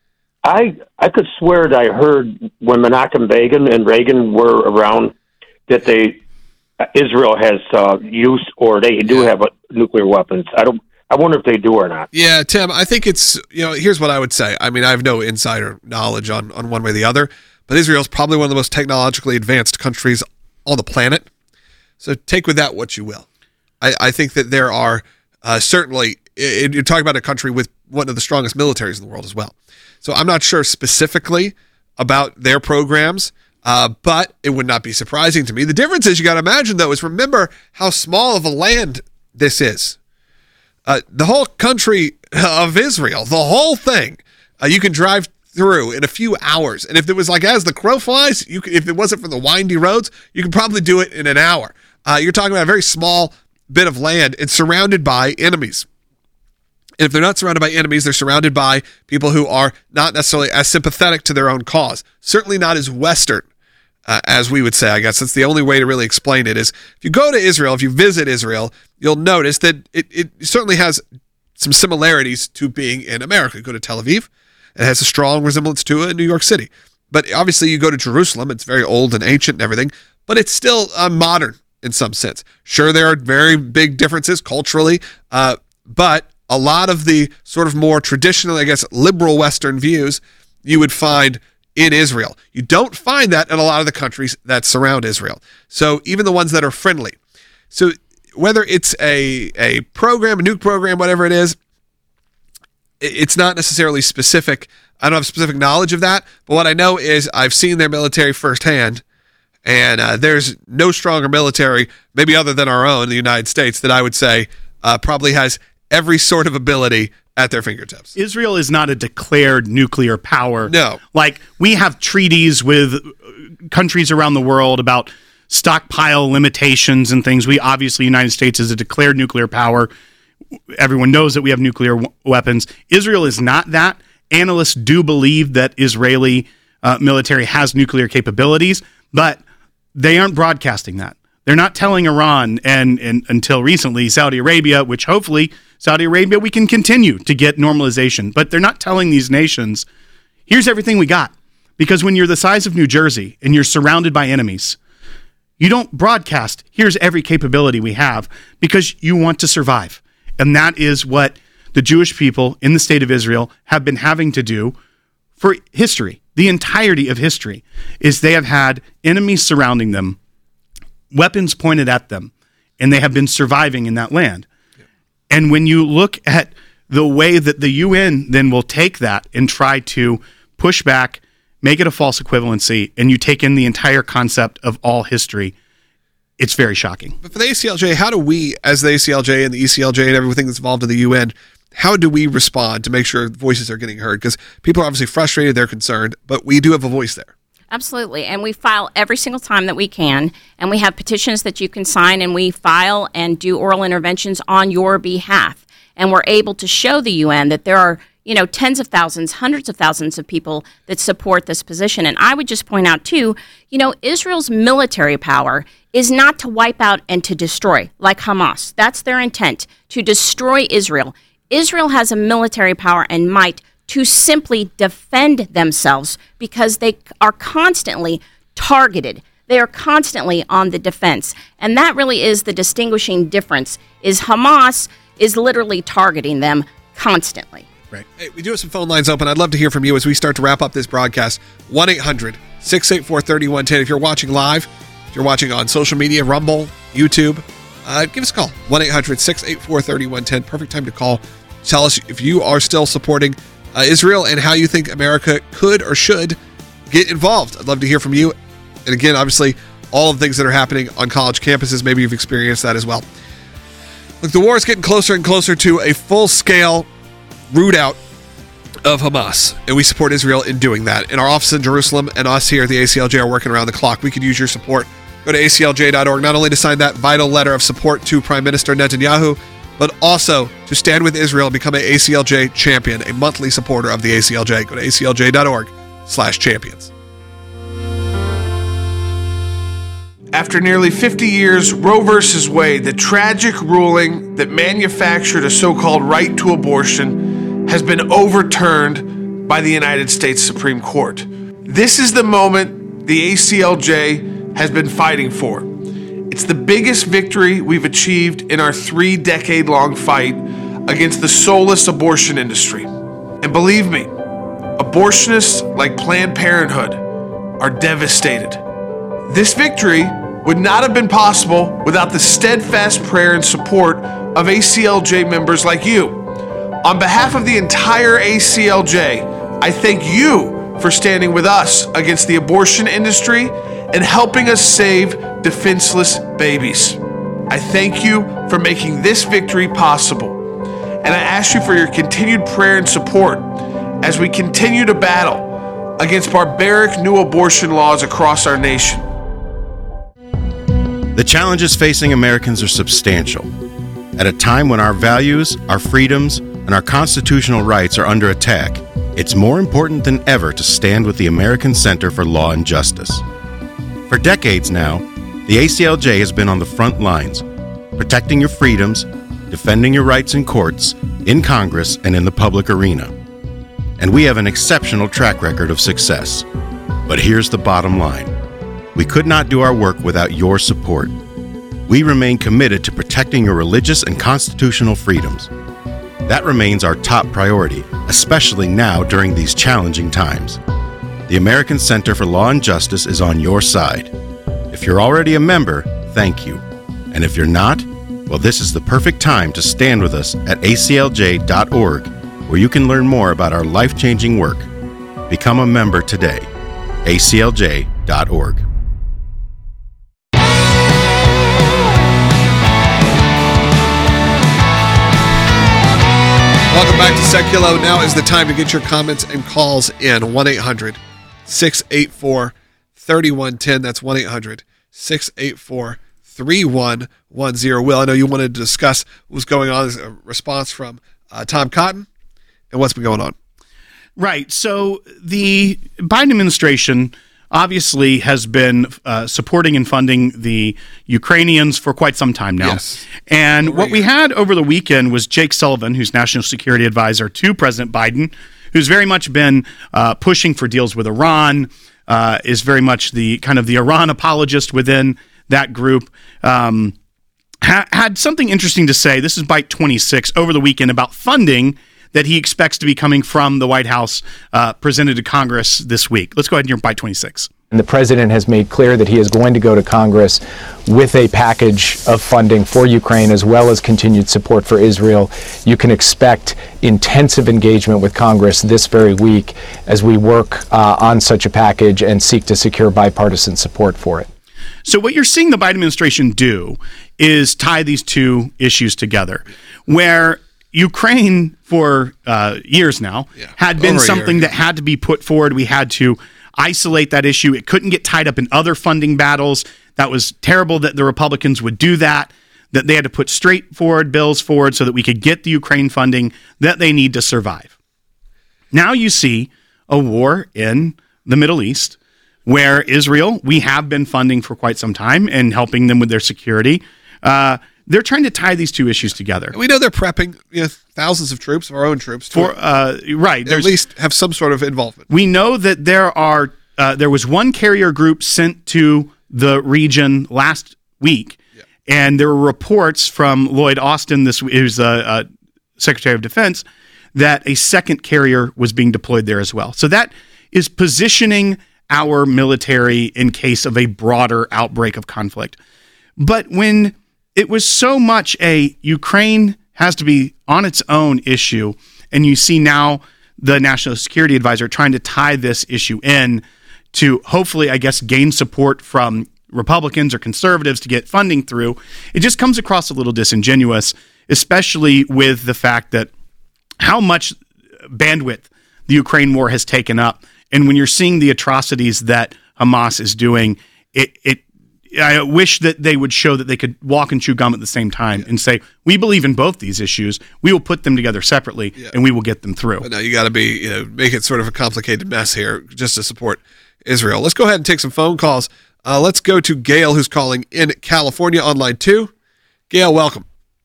Speaker 14: I I could swear that I heard when Menachem Begin and Reagan were around that they Israel has uh, used or they do have a, nuclear weapons. I don't. I wonder if they do or not.
Speaker 1: Yeah, Tim. I think it's you know. Here's what I would say. I mean, I have no insider knowledge on on one way or the other, but Israel's probably one of the most technologically advanced countries on the planet. So take with that what you will. I, I think that there are uh, certainly it, you're talking about a country with one of the strongest militaries in the world as well. So I'm not sure specifically about their programs. Uh, but it would not be surprising to me. The difference is you got to imagine, though, is remember how small of a land this is. Uh, the whole country of Israel, the whole thing, uh, you can drive through in a few hours. And if it was like as the crow flies, you could, if it wasn't for the windy roads, you could probably do it in an hour. Uh, you're talking about a very small bit of land and surrounded by enemies. And if they're not surrounded by enemies, they're surrounded by people who are not necessarily as sympathetic to their own cause. Certainly not as Western, uh, as we would say, I guess. That's the only way to really explain it is if you go to Israel, if you visit Israel, you'll notice that it, it certainly has some similarities to being in America. You go to Tel Aviv, it has a strong resemblance to it in New York City. But obviously you go to Jerusalem, it's very old and ancient and everything, but it's still uh, modern in some sense. Sure, there are very big differences culturally, uh, but a lot of the sort of more traditional, I guess, liberal Western views you would find in Israel. You don't find that in a lot of the countries that surround Israel. So even the ones that are friendly. So whether it's a, a program, a nuke program, whatever it is, it's not necessarily specific. I don't have specific knowledge of that, but what I know is I've seen their military firsthand,
Speaker 5: And uh, there's no stronger military, maybe other than our own, the United States, that I would say uh, probably has every sort of ability at their fingertips.
Speaker 3: Israel is not a declared nuclear power.
Speaker 5: No.
Speaker 3: Like, we have treaties with countries around the world about stockpile limitations and things. We obviously, United States is a declared nuclear power. Everyone knows that we have nuclear w- weapons. Israel is not that. Analysts do believe that Israeli uh, military has nuclear capabilities, but they aren't broadcasting that. They're not telling Iran and, and until recently Saudi Arabia, which hopefully Saudi Arabia we can continue to get normalization, but they're not telling these nations, here's everything we got. Because when you're the size of New Jersey and you're surrounded by enemies, you don't broadcast, here's every capability we have, because you want to survive. And that is what the Jewish people in the state of Israel have been having to do for history. The entirety of history is they have had enemies surrounding them, weapons pointed at them, and they have been surviving in that land. Yeah. And when you look at the way that the U N then will take that and try to push back, make it a false equivalency, and you take in the entire concept of all history, it's very shocking.
Speaker 5: But for the A C L J, how do we, as the A C L J and the E C L J and everything that's involved in the U N, how do we respond to make sure voices are getting heard? Because people are obviously frustrated, they're concerned, but we do have a voice there.
Speaker 13: Absolutely. And we file every single time that we can. And we have petitions that you can sign, and we file and do oral interventions on your behalf. And we're able to show the U N that there are, you know, tens of thousands, hundreds of thousands of people that support this position. And I would just point out, too, you know, Israel's military power is not to wipe out and to destroy, like Hamas. That's their intent, to destroy Israel. Israel has a military power and might to simply defend themselves because they are constantly targeted. They are constantly on the defense. And that really is the distinguishing difference, is Hamas is literally targeting them constantly.
Speaker 5: Right. Hey, we do have some phone lines open. I'd love to hear from you as we start to wrap up this broadcast. one eight hundred six eight four three one one zero. If you're watching live, if you're watching on social media, Rumble, YouTube, uh, give us a call. one eight hundred six eight four three one one zero. Perfect time to call. Tell us if you are still supporting uh, Israel and how you think America could or should get involved. I'd love to hear from you. And again, obviously, all of the things that are happening on college campuses, maybe you've experienced that as well. Look, the war is getting closer and closer to a full-scale root out of Hamas, and we support Israel in doing that. And our office in Jerusalem and us here at the A C L J are working around the clock. We could use your support. Go to A C L J dot org, not only to sign that vital letter of support to Prime Minister Netanyahu, but also to stand with Israel and become an A C L J champion, a monthly supporter of the A C L J. Go to A C L J dot org slash champions.
Speaker 1: After nearly fifty years, Roe versus Wade, the tragic ruling that manufactured a so-called right to abortion, has been overturned by the United States Supreme Court. This is the moment the A C L J has been fighting for. It's the biggest victory we've achieved in our three-decade-long fight against the soulless abortion industry. And believe me, abortionists like Planned Parenthood are devastated. This victory would not have been possible without the steadfast prayer and support of A C L J members like you. On behalf of the entire A C L J, I thank you for standing with us against the abortion industry and helping us save defenseless babies. I thank you for making this victory possible, and I ask you for your continued prayer and support as we continue to battle against barbaric new abortion laws across our nation.
Speaker 4: The challenges facing Americans are substantial. At a time when our values, our freedoms, and our constitutional rights are under attack, it's more important than ever to stand with the American Center for Law and Justice. For decades now, the A C L J has been on the front lines, protecting your freedoms, defending your rights in courts, in Congress, and in the public arena. And we have an exceptional track record of success. But here's the bottom line. We could not do our work without your support. We remain committed to protecting your religious and constitutional freedoms. That remains our top priority, especially now during these challenging times. The American Center for Law and Justice is on your side. If you're already a member, thank you. And if you're not, well, this is the perfect time to stand with us at A C L J dot org, where you can learn more about our life-changing work. Become a member today. A C L J dot org.
Speaker 1: Seculo, now is the time to get your comments and calls in. one eight hundred six eight four three one one zero. That's one eight hundred six eight four three one one zero. Will, I know you wanted to discuss what was going on as a response from uh, Tom Cotton and what's been going on.
Speaker 3: Right. So the Biden administration obviously has been uh, supporting and funding the Ukrainians for quite some time now.
Speaker 1: Yes.
Speaker 3: And
Speaker 1: Over
Speaker 3: what we had over the weekend was Jake Sullivan, who's National Security Advisor to President Biden, who's very much been uh, pushing for deals with Iran, uh, is very much the kind of the Iran apologist within that group. Um, ha- had something interesting to say. This is Byte twenty-six over the weekend about funding that he expects to be coming from the White House uh, presented to Congress this week. Let's go ahead and hear Byte twenty-six.
Speaker 15: And the president has made clear that he is going to go to Congress with a package of funding for Ukraine as well as continued support for Israel. You can expect intensive engagement with Congress this very week as we work uh, on such a package and seek to secure bipartisan support for it.
Speaker 3: So what you're seeing the Biden administration do is tie these two issues together, where Ukraine for uh, years now yeah. had been
Speaker 1: Over
Speaker 3: something that had to be put forward. We had to isolate that issue. It couldn't get tied up in other funding battles. That was terrible that the Republicans would do that, that they had to put straightforward bills forward so that we could get the Ukraine funding that they need to survive. Now you see a war in the Middle East where Israel, we have been funding for quite some time and helping them with their security. Uh, They're trying to tie these two issues together.
Speaker 1: We know they're prepping you know, thousands of troops, of our own troops, to
Speaker 3: for uh, right.
Speaker 1: At least have some sort of involvement.
Speaker 3: We know that there are uh, there was one carrier group sent to the region last week, yeah. and there were reports from Lloyd Austin, this who's uh, uh, Secretary of Defense, that a second carrier was being deployed there as well. So that is positioning our military in case of a broader outbreak of conflict. But when it was so much a Ukraine has to be on its own issue, and you see now the National Security Advisor trying to tie this issue in to hopefully, I guess, gain support from Republicans or conservatives to get funding through. It just comes across a little disingenuous, especially with the fact that how much bandwidth the Ukraine war has taken up. And when you're seeing the atrocities that Hamas is doing, it it I wish that they would show that they could walk and chew gum at the same time yeah. and say, we believe in both these issues. We will put them together separately yeah. and we will get them through.
Speaker 1: But now you got to be, you know, make it sort of a complicated mess here just to support Israel. Let's go ahead and take some phone calls. Uh, let's go to Gail, who's calling in California on line two. Gail, welcome.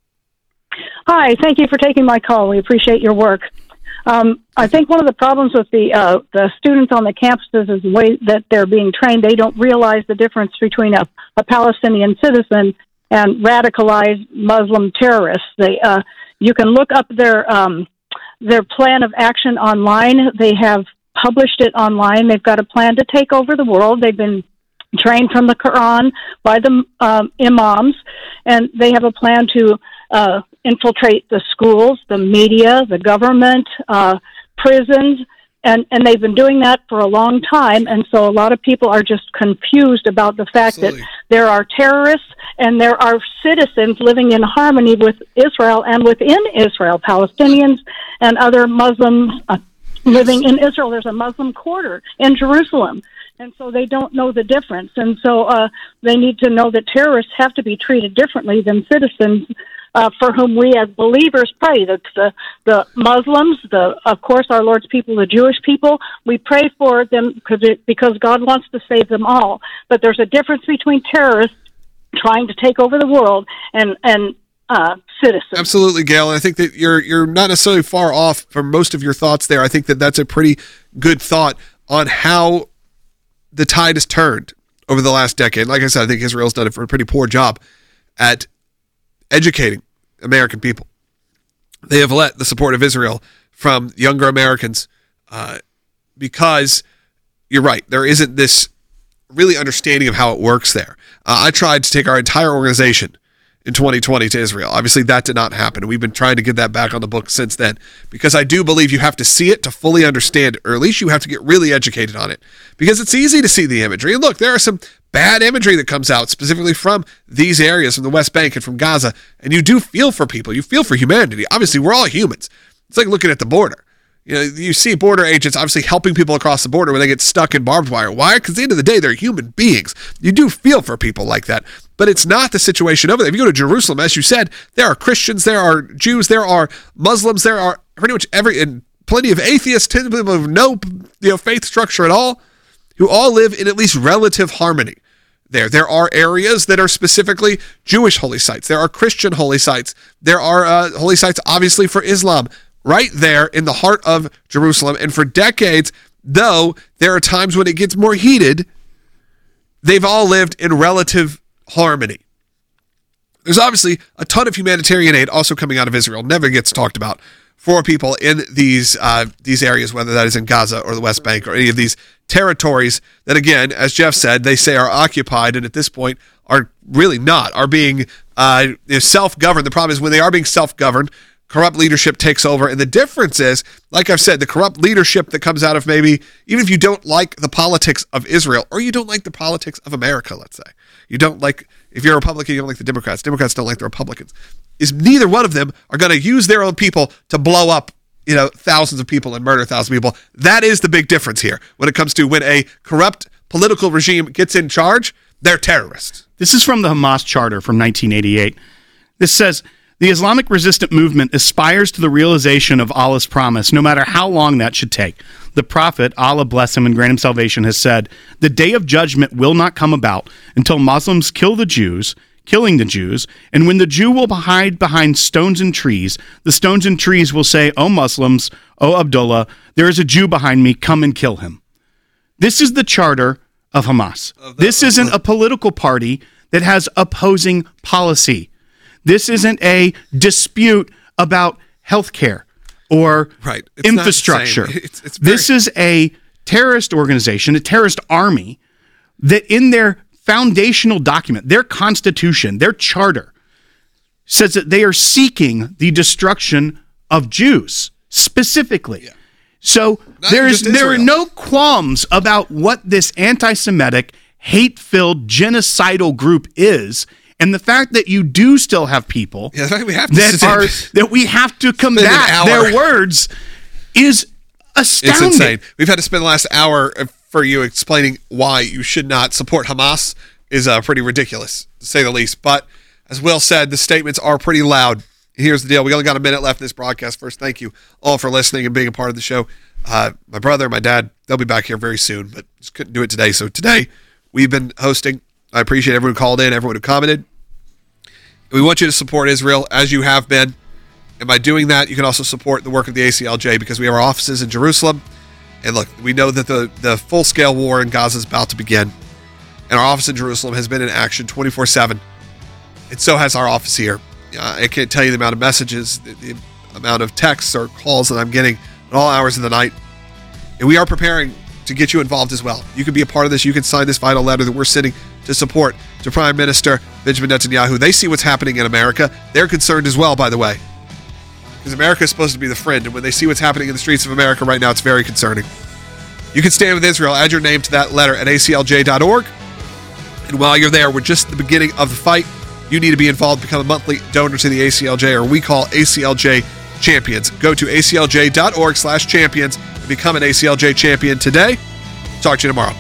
Speaker 16: Hi, thank you for taking my call. We appreciate your work. Um, I think one of the problems with the uh, the students on the campuses is the way that they're being trained. They don't realize the difference between a, a Palestinian citizen and radicalized Muslim terrorists. They uh, you can look up their um, their plan of action online. They have published it online. They've got a plan to take over the world. They've been trained from the Quran by the um, imams, and they have a plan to uh, infiltrate the schools, the media, the government, uh, prisons, and, and they've been doing that for a long time. And so a lot of people are just confused about the fact Absolutely. that there are terrorists and there are citizens living in harmony with Israel and within Israel, Palestinians and other Muslims uh, living in Israel. There's a Muslim quarter in Jerusalem. And so they don't know the difference. And so uh, they need to know that terrorists have to be treated differently than citizens uh, for whom we as believers pray. The, the, the Muslims, the of course our Lord's people, the Jewish people, we pray for them because, it, because God wants to save them all. But there's a difference between terrorists trying to take over the world and, and uh, citizens.
Speaker 1: Absolutely, Gail. And I think that you're, you're not necessarily far off from most of your thoughts there. I think that that's a pretty good thought on how the tide has turned over the last decade. Like I said, I think Israel's done a pretty poor job at educating American people. They have let the support of Israel from younger Americans uh, because you're right, there isn't this really understanding of how it works there. Uh, I tried to take our entire organization in twenty twenty to Israel. Obviously, that did not happen. We've been trying to get that back on the books since then because I do believe you have to see it to fully understand it, or at least you have to get really educated on it because it's easy to see the imagery. And look, there are some bad imagery that comes out specifically from these areas, from the West Bank and from Gaza, and you do feel for people. You feel for humanity. Obviously, we're all humans.
Speaker 5: It's like looking at the border. You know, you see border agents obviously helping people across the border when they get stuck in barbed wire. Why? Because at the end of the day, they're human beings. You do feel for people like that. But it's not the situation over there. If you go to Jerusalem, as you said, there are Christians, there are Jews, there are Muslims, there are pretty much every, and plenty of atheists, people with no you know, faith structure at all, who all live in at least relative harmony. There. There are areas that are specifically Jewish holy sites. There are Christian holy sites. There are uh, holy sites, obviously, for Islam, right there in the heart of Jerusalem. And for decades, though there are times when it gets more heated, they've all lived in relative harmony. There's obviously a ton of humanitarian aid also coming out of Israel. Never gets talked about for people in these uh, these areas, whether that is in Gaza or the West Bank or any of these territories that, again, as Jeff said, they say are occupied and at this point are really not, are being uh, self-governed. The problem is when they are being self-governed, corrupt leadership takes over. And the difference is, like I've said, the corrupt leadership that comes out of maybe, even if you don't like the politics of Israel or you don't like the politics of America, let's say, you don't like, if you're a Republican, you don't like the Democrats, Democrats don't like the Republicans, is neither one of them are going to use their own people to blow up, you know, thousands of people and murder thousands of people. That is the big difference here when it comes to when a corrupt political regime gets in charge, they're terrorists.
Speaker 3: This is from the Hamas Charter from nineteen eighty-eight. This says, the Islamic resistant movement aspires to the realization of Allah's promise, no matter how long that should take. The Prophet, Allah bless him and grant him salvation, has said, the day of judgment will not come about until Muslims kill the Jews, killing the Jews, and when the Jew will hide behind stones and trees, the stones and trees will say, O Muslims, O Abdullah, there is a Jew behind me, come and kill him. This is the charter of Hamas. Of the, this isn't a political party that has opposing policy. This isn't a dispute about healthcare or
Speaker 5: right. It's
Speaker 3: infrastructure.
Speaker 5: It's, it's very-
Speaker 3: this is a terrorist organization, a terrorist army that in their foundational document, their constitution, their charter, says that they are seeking the destruction of Jews specifically. Yeah. So there is there are no qualms about what this anti-Semitic, hate-filled, genocidal group is. And the fact that you do still have people
Speaker 5: yeah, the fact we have to
Speaker 3: that are that we have to combat their words is astounding.
Speaker 5: It's insane. We've had to spend the last hour for you explaining why you should not support Hamas is uh, pretty ridiculous, to say the least. But as Will said, the statements are pretty loud. Here's the deal. We only got a minute left in this broadcast. First, thank you all for listening and being a part of the show. Uh, my brother, my dad, they'll be back here very soon, but just couldn't do it today. So today, we've been hosting. I appreciate everyone who called in, everyone who commented. We want you to support Israel as you have been. And by doing that, you can also support the work of the A C L J because we have our offices in Jerusalem. And look, we know that the, the full-scale war in Gaza is about to begin. And our office in Jerusalem has been in action twenty-four seven. And so has our office here. Uh, I can't tell you the amount of messages, the, the amount of texts or calls that I'm getting at all hours of the night. And we are preparing to get you involved as well. You can be a part of this. You can sign this vital letter that we're sending to support to Prime Minister Benjamin Netanyahu. They see what's happening in America. They're concerned as well, by the way. Because America is supposed to be the friend, and when they see what's happening in the streets of America right now, it's very concerning. You can stand with Israel. Add your name to that letter at A C L J dot org. And while you're there, we're just at the beginning of the fight. You need to be involved, become a monthly donor to the A C L J, or we call A C L J Champions. Go to A C L J dot org slash champions and become an A C L J champion today. Talk to you tomorrow.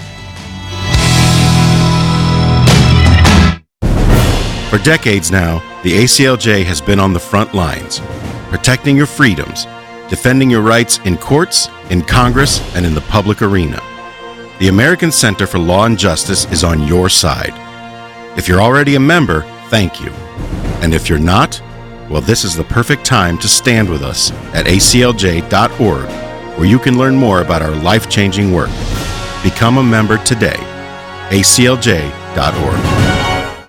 Speaker 4: For decades now, the A C L J has been on the front lines, protecting your freedoms, defending your rights in courts, in Congress, and in the public arena. The American Center for Law and Justice is on your side. If you're already a member, thank you. And if you're not, well, this is the perfect time to stand with us at A C L J dot org, where you can learn more about our life-changing work. Become a member today. A C L J dot org.